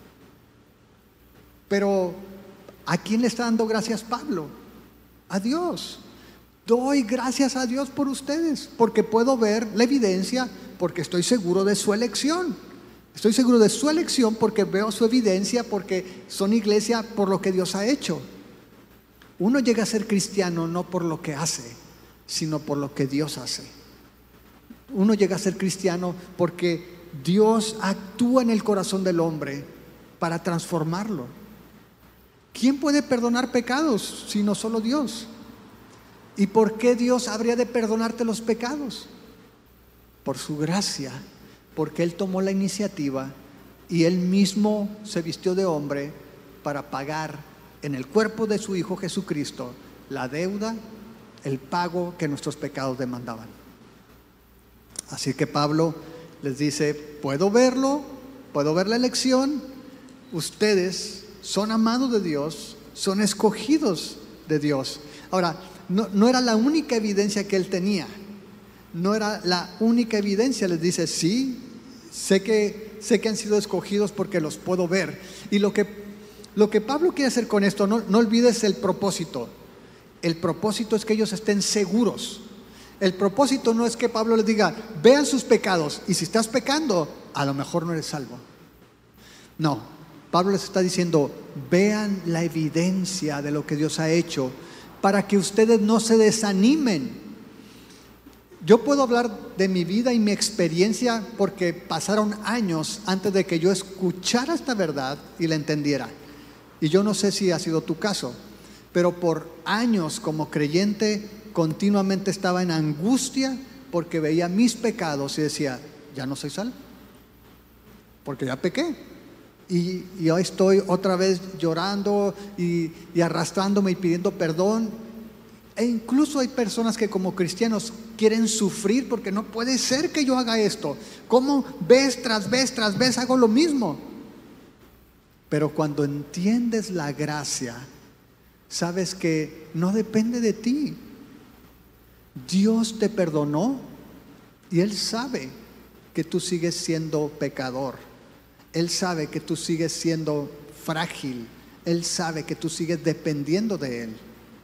Pero ¿a quién le está dando gracias Pablo? A Dios. Doy gracias a Dios por ustedes, porque puedo ver la evidencia, porque estoy seguro de su elección. Estoy seguro de su elección porque veo su evidencia, porque son iglesia por lo que Dios ha hecho. Uno llega a ser cristiano no por lo que hace, sino por lo que Dios hace. Uno llega a ser cristiano porque Dios actúa en el corazón del hombre para transformarlo. ¿Quién puede perdonar pecados sino solo Dios? ¿Y por qué Dios habría de perdonarte los pecados? Por su gracia, porque Él tomó la iniciativa y Él mismo se vistió de hombre para pagar en el cuerpo de su Hijo Jesucristo la deuda, el pago que nuestros pecados demandaban. Así que Pablo les dice, puedo verlo, puedo ver la elección, ustedes son amados de Dios, son escogidos de Dios. Ahora, no era la única evidencia que él tenía. No era la única evidencia. Les dice, sí, sé que han sido escogidos porque los puedo ver. Y lo que Pablo quiere hacer con esto, no olvides el propósito. El propósito es que ellos estén seguros. El propósito no es que Pablo les diga, vean sus pecados, y si estás pecando, a lo mejor no eres salvo. No. Pablo les está diciendo, vean la evidencia de lo que Dios ha hecho para que ustedes no se desanimen. Yo puedo hablar de mi vida y mi experiencia porque pasaron años antes de que yo escuchara esta verdad y la entendiera. Y yo no sé si ha sido tu caso, pero por años como creyente continuamente estaba en angustia porque veía mis pecados y decía, ya no soy salvo, porque ya pequé. Y hoy estoy otra vez llorando y arrastrándome y pidiendo perdón. E incluso hay personas que como cristianos quieren sufrir porque no puede ser que yo haga esto. ¿Cómo vez tras vez hago lo mismo? Pero cuando entiendes la gracia, sabes que no depende de ti. Dios te perdonó y Él sabe que tú sigues siendo pecador. Él sabe que tú sigues siendo frágil. Él sabe que tú sigues dependiendo de Él.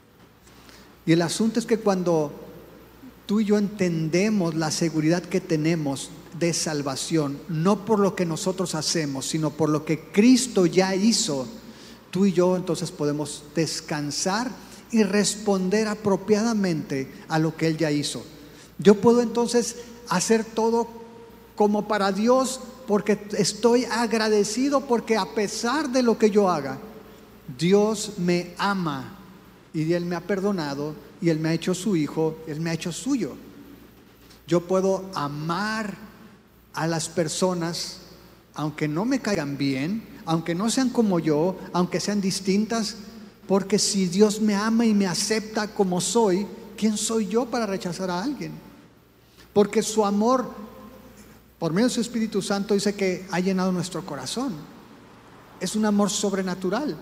Y el asunto es que cuando tú y yo entendemos la seguridad que tenemos de salvación, no por lo que nosotros hacemos, sino por lo que Cristo ya hizo, tú y yo entonces podemos descansar y responder apropiadamente a lo que Él ya hizo. Yo puedo entonces hacer todo como para Dios porque estoy agradecido, porque a pesar de lo que yo haga, Dios me ama y Él me ha perdonado y Él me ha hecho su hijo, Él me ha hecho suyo. Yo puedo amar a las personas aunque no me caigan bien, aunque no sean como yo, aunque sean distintas, porque si Dios me ama y me acepta como soy, ¿quién soy yo para rechazar a alguien? Porque su amor, por medio de su Espíritu Santo, dice que ha llenado nuestro corazón. Es un amor sobrenatural.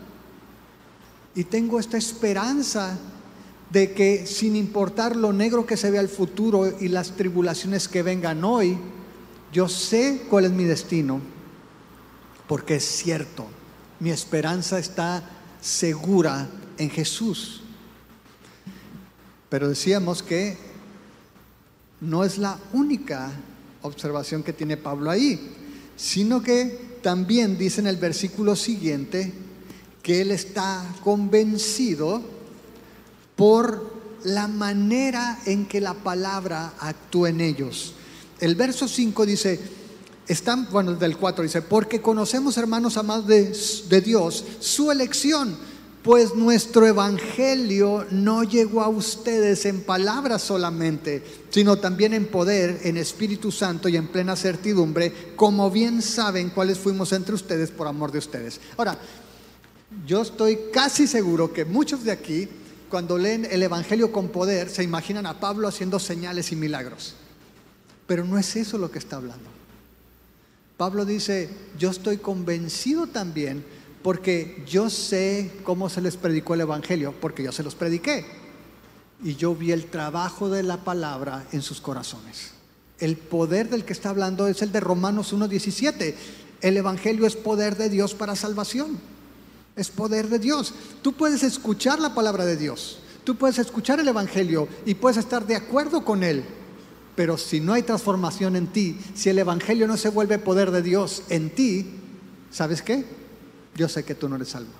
Y tengo esta esperanza de que, sin importar lo negro que se vea el futuro y las tribulaciones que vengan hoy, yo sé cuál es mi destino, porque es cierto, mi esperanza está segura en Jesús. Pero decíamos que no es la única observación que tiene Pablo ahí, sino que también dice en el versículo siguiente que él está convencido por la manera en que la palabra actúa en ellos. El verso 5 dice, del 4 dice, porque conocemos, hermanos amados de Dios, su elección, pues nuestro evangelio no llegó a ustedes en palabras solamente, sino también en poder, en Espíritu Santo y en plena certidumbre, como bien saben cuáles fuimos entre ustedes por amor de ustedes. Ahora, yo estoy casi seguro que muchos de aquí, cuando leen el evangelio con poder, se imaginan a Pablo haciendo señales y milagros. Pero no es eso lo que está hablando. Pablo dice, yo estoy convencido también porque yo sé cómo se les predicó el evangelio, porque yo se los prediqué. Y yo vi el trabajo de la palabra en sus corazones. El poder del que está hablando es el de Romanos 1:17. El evangelio es poder de Dios para salvación. Es poder de Dios. Tú puedes escuchar la palabra de Dios, tú puedes escuchar el evangelio y puedes estar de acuerdo con él, pero si no hay transformación en ti, si el evangelio no se vuelve poder de Dios en ti, ¿sabes qué? Yo sé que tú no eres salvo.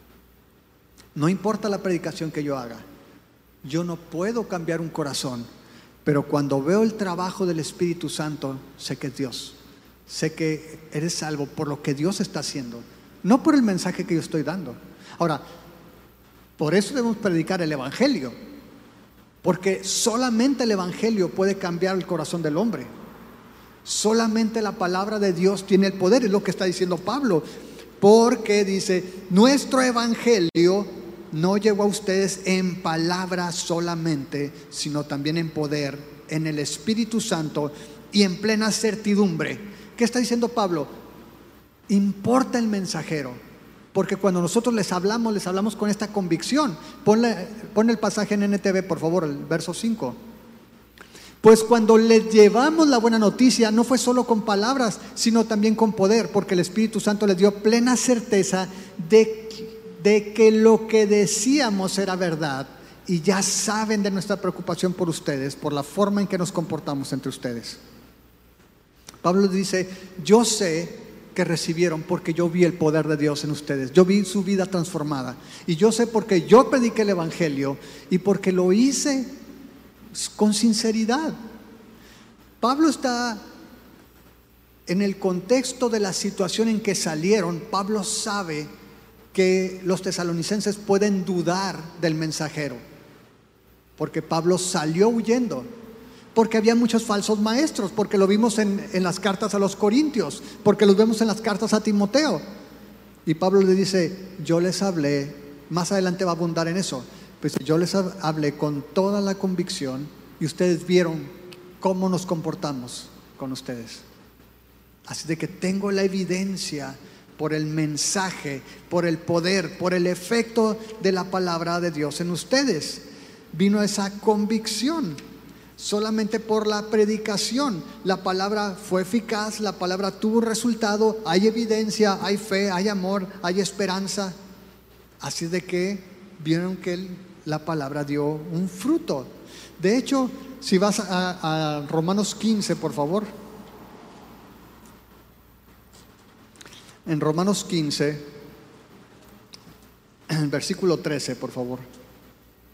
No importa la predicación que yo haga, yo no puedo cambiar un corazón, pero cuando veo el trabajo del Espíritu Santo, sé que es Dios, sé que eres salvo por lo que Dios está haciendo, no por el mensaje que yo estoy dando. Ahora, por eso debemos predicar el evangelio, porque solamente el evangelio puede cambiar el corazón del hombre. Solamente la palabra de Dios tiene el poder, es lo que está diciendo Pablo, porque dice, nuestro evangelio no llegó a ustedes en palabras solamente, sino también en poder, en el Espíritu Santo y en plena certidumbre. ¿Qué está diciendo Pablo? Importa el mensajero, porque cuando nosotros les hablamos con esta convicción. Pon el pasaje en NTV, por favor, el verso 5. Pues cuando les llevamos la buena noticia, no fue solo con palabras, sino también con poder, porque el Espíritu Santo les dio plena certeza de que lo que decíamos era verdad, y ya saben de nuestra preocupación por ustedes, por la forma en que nos comportamos entre ustedes. Pablo dice, yo sé que recibieron porque yo vi el poder de Dios en ustedes, yo vi su vida transformada, y yo sé porque yo prediqué el evangelio y porque lo hice con sinceridad. Pablo está en el contexto de la situación en que salieron. Pablo sabe que los tesalonicenses pueden dudar del mensajero, porque Pablo salió huyendo, porque había muchos falsos maestros, porque lo vimos en las cartas a los Corintios, porque los vemos en las cartas a Timoteo. Y Pablo le dice, yo les hablé, más adelante va a abundar en eso, pues yo les hablé con toda la convicción y ustedes vieron cómo nos comportamos con ustedes. Así de que tengo la evidencia por el mensaje, por el poder, por el efecto de la palabra de Dios en ustedes. Vino esa convicción. Solamente por la predicación, la palabra fue eficaz, la palabra tuvo resultado, hay evidencia, hay fe, hay amor, hay esperanza. Así de que vieron que la palabra dio un fruto. De hecho, si vas a Romanos 15, por favor. En Romanos 15, en el versículo 13, por favor.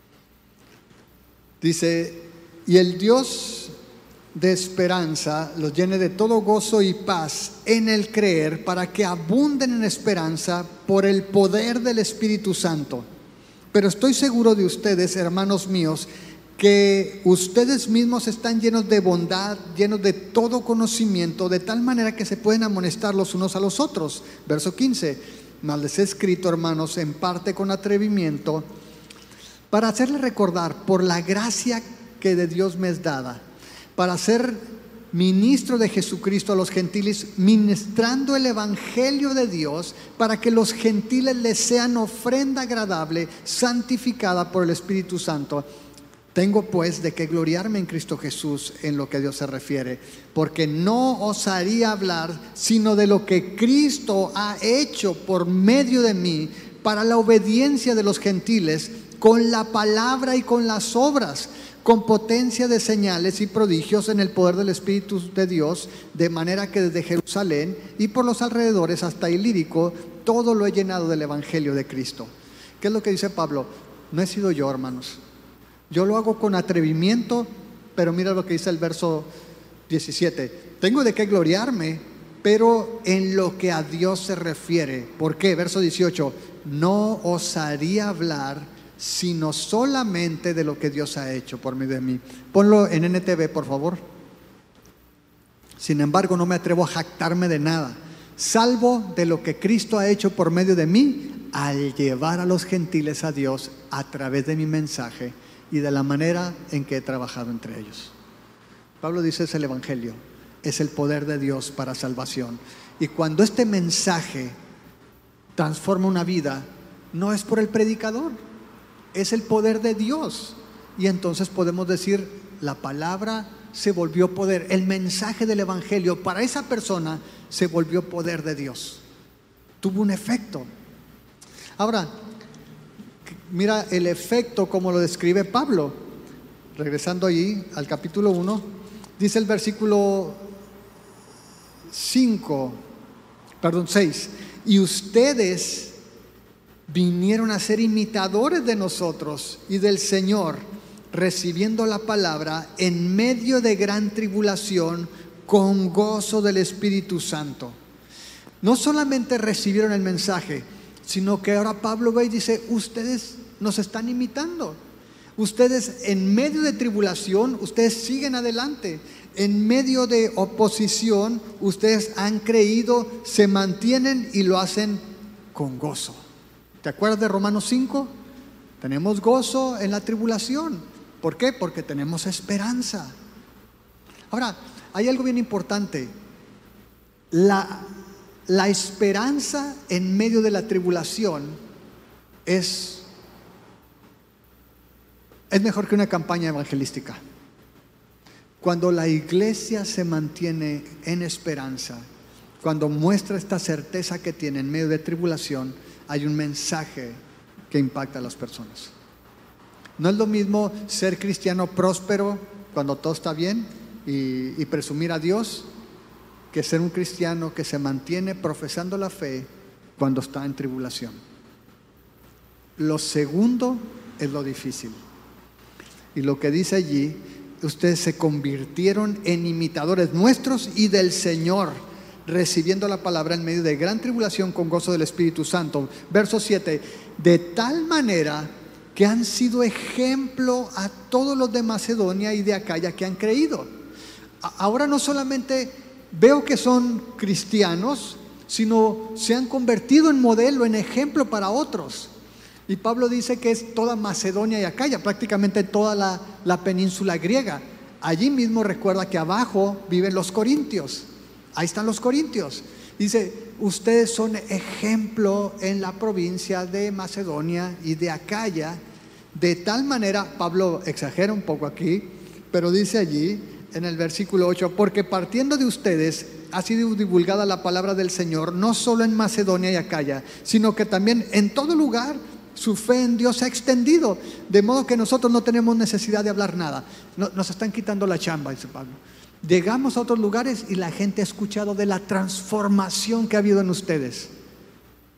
Dice, y el Dios de esperanza los llene de todo gozo y paz en el creer, para que abunden en esperanza por el poder del Espíritu Santo. Pero estoy seguro de ustedes, hermanos míos, que ustedes mismos están llenos de bondad, llenos de todo conocimiento, de tal manera que se pueden amonestar los unos a los otros. Verso 15, mas les he escrito, hermanos, en parte con atrevimiento, para hacerles recordar por la gracia que de Dios me es dada, para ser ministro de Jesucristo a los gentiles, ministrando el evangelio de Dios, para que los gentiles les sean ofrenda agradable, santificada por el Espíritu Santo. Tengo pues de qué gloriarme en Cristo Jesús en lo que a Dios se refiere, porque no osaría hablar sino de lo que Cristo ha hecho por medio de mí para la obediencia de los gentiles, con la palabra y con las obras, con potencia de señales y prodigios en el poder del Espíritu de Dios, de manera que desde Jerusalén y por los alrededores hasta Ilírico, todo lo he llenado del evangelio de Cristo. ¿Qué es lo que dice Pablo? No he sido yo, hermanos. Yo lo hago con atrevimiento, pero mira lo que dice el verso 17. Tengo de qué gloriarme, pero en lo que a Dios se refiere. ¿Por qué? Verso 18. No osaría hablar sino solamente de lo que Dios ha hecho por medio de mí. Ponlo en NTV, por favor. Sin embargo, no me atrevo a jactarme de nada, salvo de lo que Cristo ha hecho por medio de mí, al llevar a los gentiles a Dios a través de mi mensaje y de la manera en que he trabajado entre ellos. Pablo dice, es el evangelio, es el poder de Dios para salvación. Y cuando este mensaje transforma una vida, no es por el predicador, es el poder de Dios. Y entonces podemos decir, la palabra se volvió poder, el mensaje del evangelio para esa persona se volvió poder de Dios, tuvo un efecto. Ahora, mira el efecto como lo describe Pablo. Regresando allí al capítulo 1, dice el versículo 6, y ustedes vinieron a ser imitadores de nosotros y del Señor, recibiendo la palabra en medio de gran tribulación, con gozo del Espíritu Santo. No solamente recibieron el mensaje, sino que ahora Pablo ve y dice, ustedes nos están imitando. Ustedes en medio de tribulación, ustedes siguen adelante. En medio de oposición, ustedes han creído, se mantienen y lo hacen con gozo. ¿Te acuerdas de Romanos 5? Tenemos gozo en la tribulación. ¿Por qué? Porque tenemos esperanza. Ahora, hay algo bien importante. La esperanza en medio de la tribulación es mejor que una campaña evangelística. Cuando la iglesia se mantiene en esperanza, cuando muestra esta certeza que tiene en medio de tribulación, hay un mensaje que impacta a las personas. No es lo mismo ser cristiano próspero cuando todo está bien y presumir a Dios, que ser un cristiano que se mantiene profesando la fe cuando está en tribulación. Lo segundo es lo difícil. Y lo que dice allí, ustedes se convirtieron en imitadores nuestros y del Señor, recibiendo la palabra en medio de gran tribulación con gozo del Espíritu Santo. Verso 7, de tal manera que han sido ejemplo a todos los de Macedonia y de Acaya que han creído. Ahora no solamente veo que son cristianos, sino se han convertido en modelo, en ejemplo para otros. Y Pablo dice que es toda Macedonia y Acaya, prácticamente toda la península griega. Allí mismo recuerda que abajo viven los corintios. Ahí están los corintios. Dice, ustedes son ejemplo en la provincia de Macedonia y de Acaya. De tal manera, Pablo exagera un poco aquí, pero dice allí en el versículo 8, porque partiendo de ustedes ha sido divulgada la palabra del Señor, no solo en Macedonia y Acaya, sino que también en todo lugar su fe en Dios se ha extendido, de modo que nosotros no tenemos necesidad de hablar nada. Nos están quitando la chamba, dice Pablo. Llegamos a otros lugares y la gente ha escuchado de la transformación que ha habido en ustedes.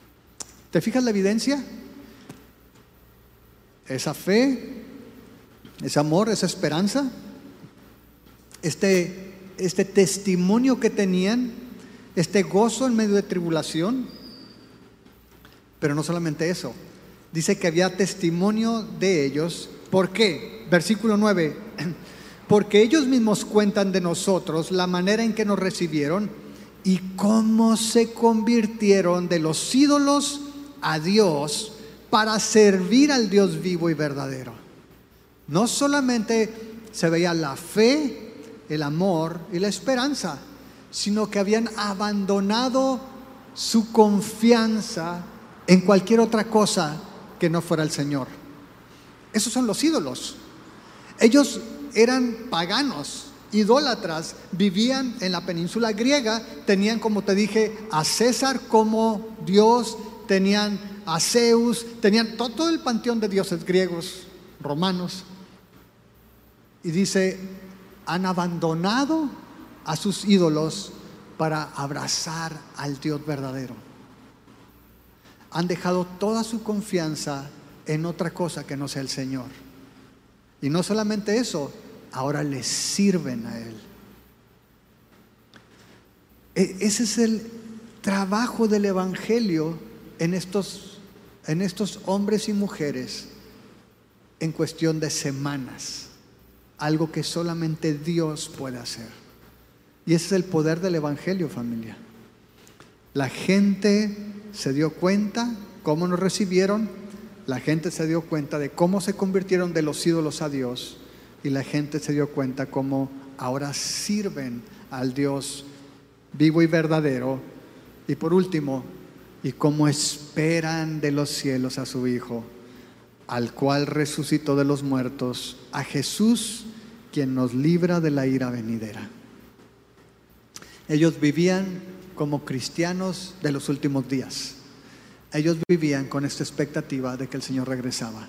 ¿Te fijas la evidencia? Esa fe ese amor, esa esperanza, este testimonio que tenían, este gozo en medio de tribulación. Pero no solamente eso, dice que había testimonio de ellos. ¿Por qué? Versículo 9, porque ellos mismos cuentan de nosotros la manera en que nos recibieron y cómo se convirtieron de los ídolos a Dios para servir al Dios vivo y verdadero. No solamente se veía la fe, el amor y la esperanza, sino que habían abandonado su confianza en cualquier otra cosa que no fuera el Señor. Esos son los ídolos. Ellos eran paganos, idólatras, vivían en la península griega, tenían, como te dije, a César como Dios, tenían a Zeus, tenían todo el panteón de dioses griegos, romanos. Y dice, han abandonado a sus ídolos para abrazar al Dios verdadero. Han dejado toda su confianza en otra cosa que no sea el Señor. Y no solamente eso, ahora le sirven a Él. Ese es el trabajo del Evangelio en estos hombres y mujeres en cuestión de semanas. Algo que solamente Dios puede hacer. Y ese es el poder del Evangelio, familia. La gente se dio cuenta cómo nos recibieron, la gente se dio cuenta de cómo se convirtieron de los ídolos a Dios, y la gente se dio cuenta cómo ahora sirven al Dios vivo y verdadero, y por último, y cómo esperan de los cielos a su Hijo, al cual resucitó de los muertos, a Jesús, quien nos libra de la ira venidera. Ellos vivían como cristianos de los últimos días. Ellos vivían con esta expectativa de que el Señor regresaba.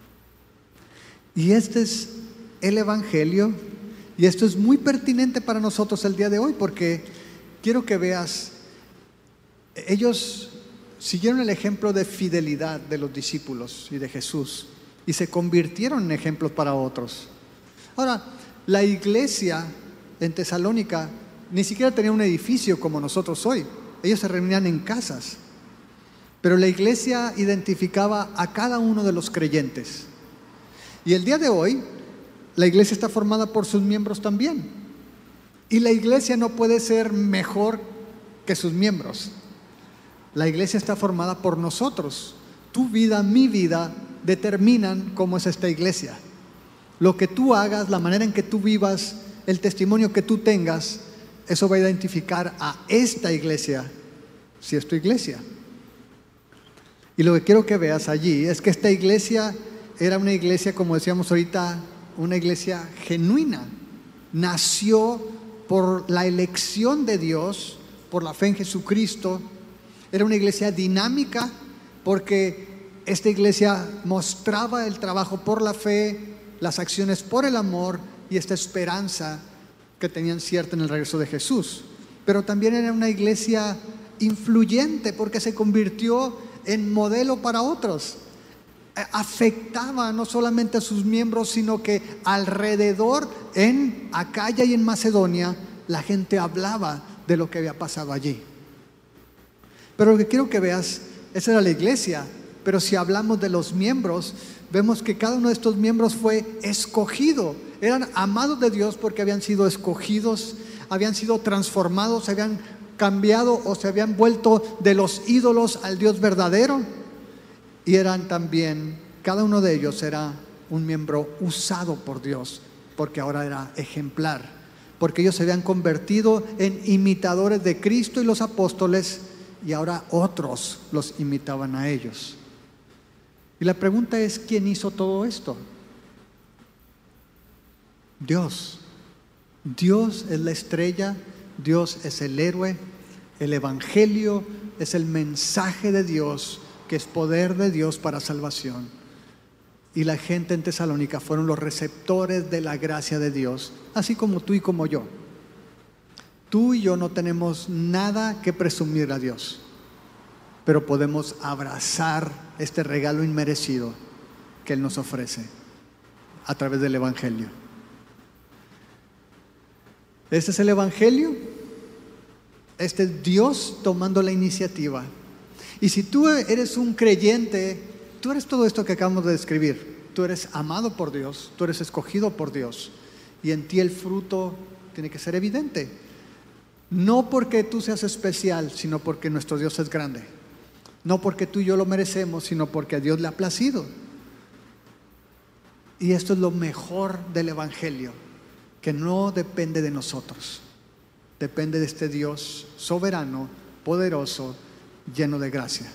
Y este es el Evangelio, y esto es muy pertinente para nosotros el día de hoy, porque quiero que veas, ellos siguieron el ejemplo de fidelidad de los discípulos y de Jesús, y se convirtieron en ejemplos para otros. Ahora, la iglesia en Tesalónica ni siquiera tenía un edificio como nosotros hoy. Ellos se reunían en casas. Pero la iglesia identificaba a cada uno de los creyentes. Y el día de hoy, la iglesia está formada por sus miembros también. Y la iglesia no puede ser mejor que sus miembros. La iglesia está formada por nosotros. Tu vida, mi vida, determinan cómo es esta iglesia. Lo que tú hagas, la manera en que tú vivas, el testimonio que tú tengas, eso va a identificar a esta iglesia, si es tu iglesia. Y lo que quiero que veas allí es que esta iglesia era una iglesia, como decíamos ahorita, una iglesia genuina. Nació por la elección de Dios, por la fe en Jesucristo. Era una iglesia dinámica porque esta iglesia mostraba el trabajo por la fe, las acciones por el amor y esta esperanza que tenían cierta en el regreso de Jesús. Pero también era una iglesia influyente porque se convirtió en modelo para otros. Afectaba no solamente a sus miembros, sino que alrededor, en Acaya y en Macedonia, la gente hablaba de lo que había pasado allí. Pero lo que quiero que veas, esa era la iglesia. Pero si hablamos de los miembros, vemos que cada uno de estos miembros fue escogido. Eran amados de Dios porque habían sido escogidos, habían sido transformados, se habían cambiado o se habían vuelto de los ídolos al Dios verdadero. Y eran también, cada uno de ellos era un miembro usado por Dios, porque ahora era ejemplar, porque ellos se habían convertido en imitadores de Cristo y los apóstoles, y ahora otros los imitaban a ellos. Y la pregunta es, ¿quién hizo todo esto? Dios. Dios es la estrella, Dios es el héroe, el Evangelio es el mensaje de Dios, que es poder de Dios para salvación. Y la gente en Tesalónica fueron los receptores de la gracia de Dios, así como tú y como yo. Tú y yo no tenemos nada que presumir a Dios, pero podemos abrazar este regalo inmerecido que Él nos ofrece. a través del Evangelio. Este es el Evangelio. Este es Dios tomando la iniciativa. Y si tú eres un creyente, tú eres todo esto que acabamos de describir. Tú eres amado por Dios, tú eres escogido por Dios. Y en ti el fruto tiene que ser evidente. No porque tú seas especial, sino porque nuestro Dios es grande. No porque tú y yo lo merecemos, sino porque a Dios le ha placido. Y esto es lo mejor del Evangelio, que no depende de nosotros. Depende de este Dios soberano, poderoso, lleno de gracia.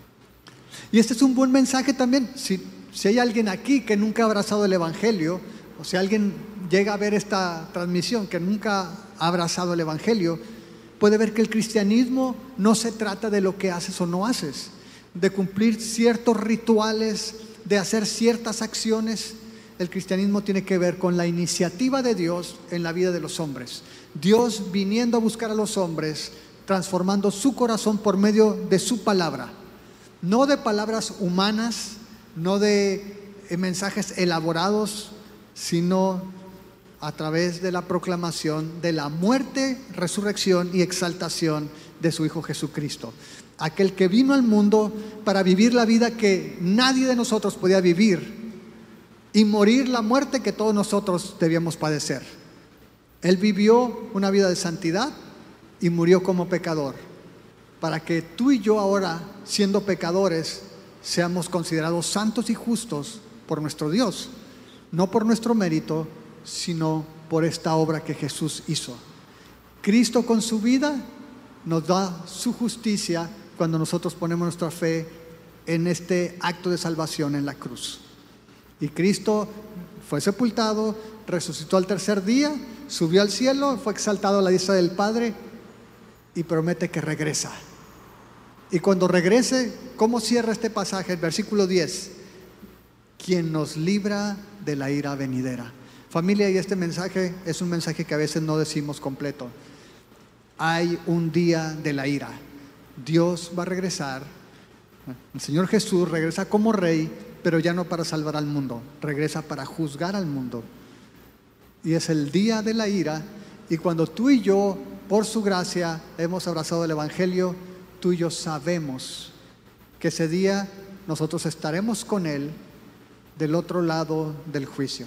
Y este es un buen mensaje también. Si hay alguien aquí que nunca ha abrazado el Evangelio, o si alguien llega a ver esta transmisión que nunca ha abrazado el Evangelio, puede ver que el cristianismo no se trata de lo que haces o no haces, de cumplir ciertos rituales, de hacer ciertas acciones. El cristianismo tiene que ver con la iniciativa de Dios en la vida de los hombres. Dios viniendo a buscar a los hombres, transformando su corazón por medio de su palabra. No de palabras humanas, no de mensajes elaborados, sino a través de la proclamación de la muerte, resurrección y exaltación de su Hijo Jesucristo. Aquel que vino al mundo para vivir la vida que nadie de nosotros podía vivir y morir la muerte que todos nosotros debíamos padecer. Él vivió una vida de santidad y murió como pecador, para que tú y yo ahora, siendo pecadores, seamos considerados santos y justos por nuestro Dios, no por nuestro mérito, sino por esta obra que Jesús hizo. Cristo con su vida nos da su justicia cuando nosotros ponemos nuestra fe en este acto de salvación en la cruz. Y Cristo fue sepultado, resucitó al tercer día, subió al cielo, fue exaltado a la diestra del Padre y promete que regresa. Y cuando regrese, ¿cómo cierra este pasaje? El versículo 10: quien nos libra de la ira venidera. Familia, y este mensaje es un mensaje que a veces no decimos completo. Hay un día de la ira. Dios va a regresar. El Señor Jesús regresa como rey, pero ya no para salvar al mundo, regresa para juzgar al mundo. Y es el día de la ira. Y cuando tú y yo, por su gracia, hemos abrazado el Evangelio, tú y yo sabemos que ese día nosotros estaremos con Él del otro lado del juicio.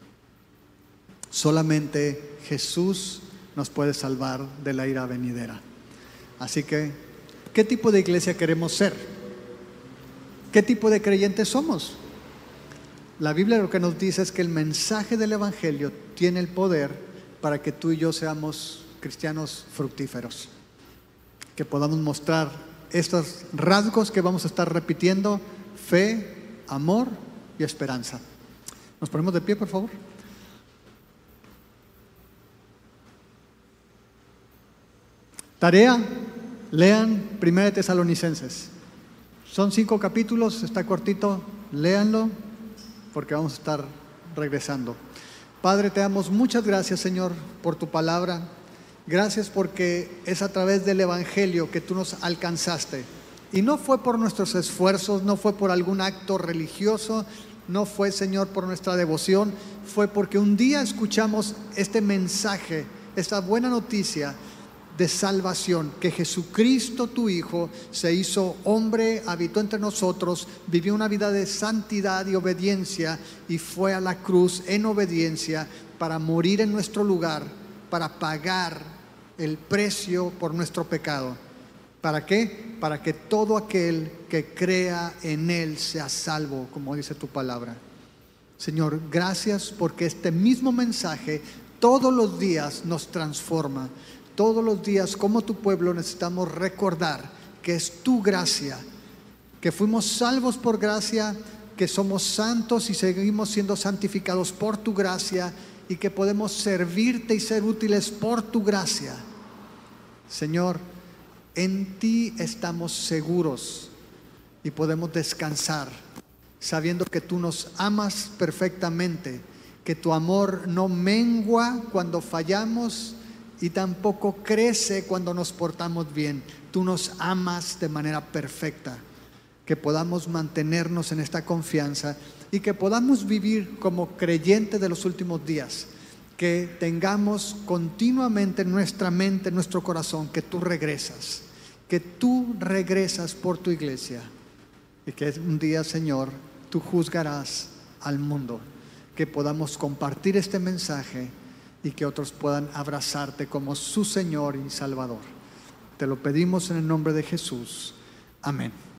Solamente Jesús nos puede salvar de la ira venidera. Así que, ¿qué tipo de iglesia queremos ser? ¿Qué tipo de creyentes somos? La Biblia lo que nos dice es que el mensaje del Evangelio tiene el poder para que tú y yo seamos cristianos fructíferos, que podamos mostrar estos rasgos que vamos a estar repitiendo: fe, amor y esperanza. ¿Nos ponemos de pie, por favor? Tarea: lean 1 Tesalonicenses. Son 5 capítulos, está cortito, léanlo porque vamos a estar regresando. Padre, te damos muchas gracias, Señor, por tu palabra. Gracias porque es a través del Evangelio que tú nos alcanzaste. Y no fue por nuestros esfuerzos, no fue por algún acto religioso, no fue, Señor, por nuestra devoción. Fue porque un día escuchamos este mensaje, esta buena noticia de salvación, que Jesucristo tu Hijo se hizo hombre, habitó entre nosotros, vivió una vida de santidad y obediencia y fue a la cruz en obediencia para morir en nuestro lugar, para pagar el precio por nuestro pecado. ¿Para qué? Para que todo aquel que crea en Él sea salvo, como dice tu palabra. Señor, gracias porque este mismo mensaje todos los días nos transforma. Todos los días, como tu pueblo, necesitamos recordar que es tu gracia, que fuimos salvos por gracia, que somos santos y seguimos siendo santificados por tu gracia y que podemos servirte y ser útiles por tu gracia. Señor, en ti estamos seguros y podemos descansar sabiendo que tú nos amas perfectamente, que tu amor no mengua cuando fallamos y tampoco crece cuando nos portamos bien. Tú nos amas de manera perfecta. que podamos mantenernos en esta confianza y que podamos vivir como creyentes de los últimos días, que tengamos continuamente en nuestra mente, en nuestro corazón, que tú regresas por tu iglesia, y que un día, Señor, tú juzgarás al mundo, que podamos compartir este mensaje y que otros puedan abrazarte como su Señor y Salvador. Te lo pedimos en el nombre de Jesús. Amén.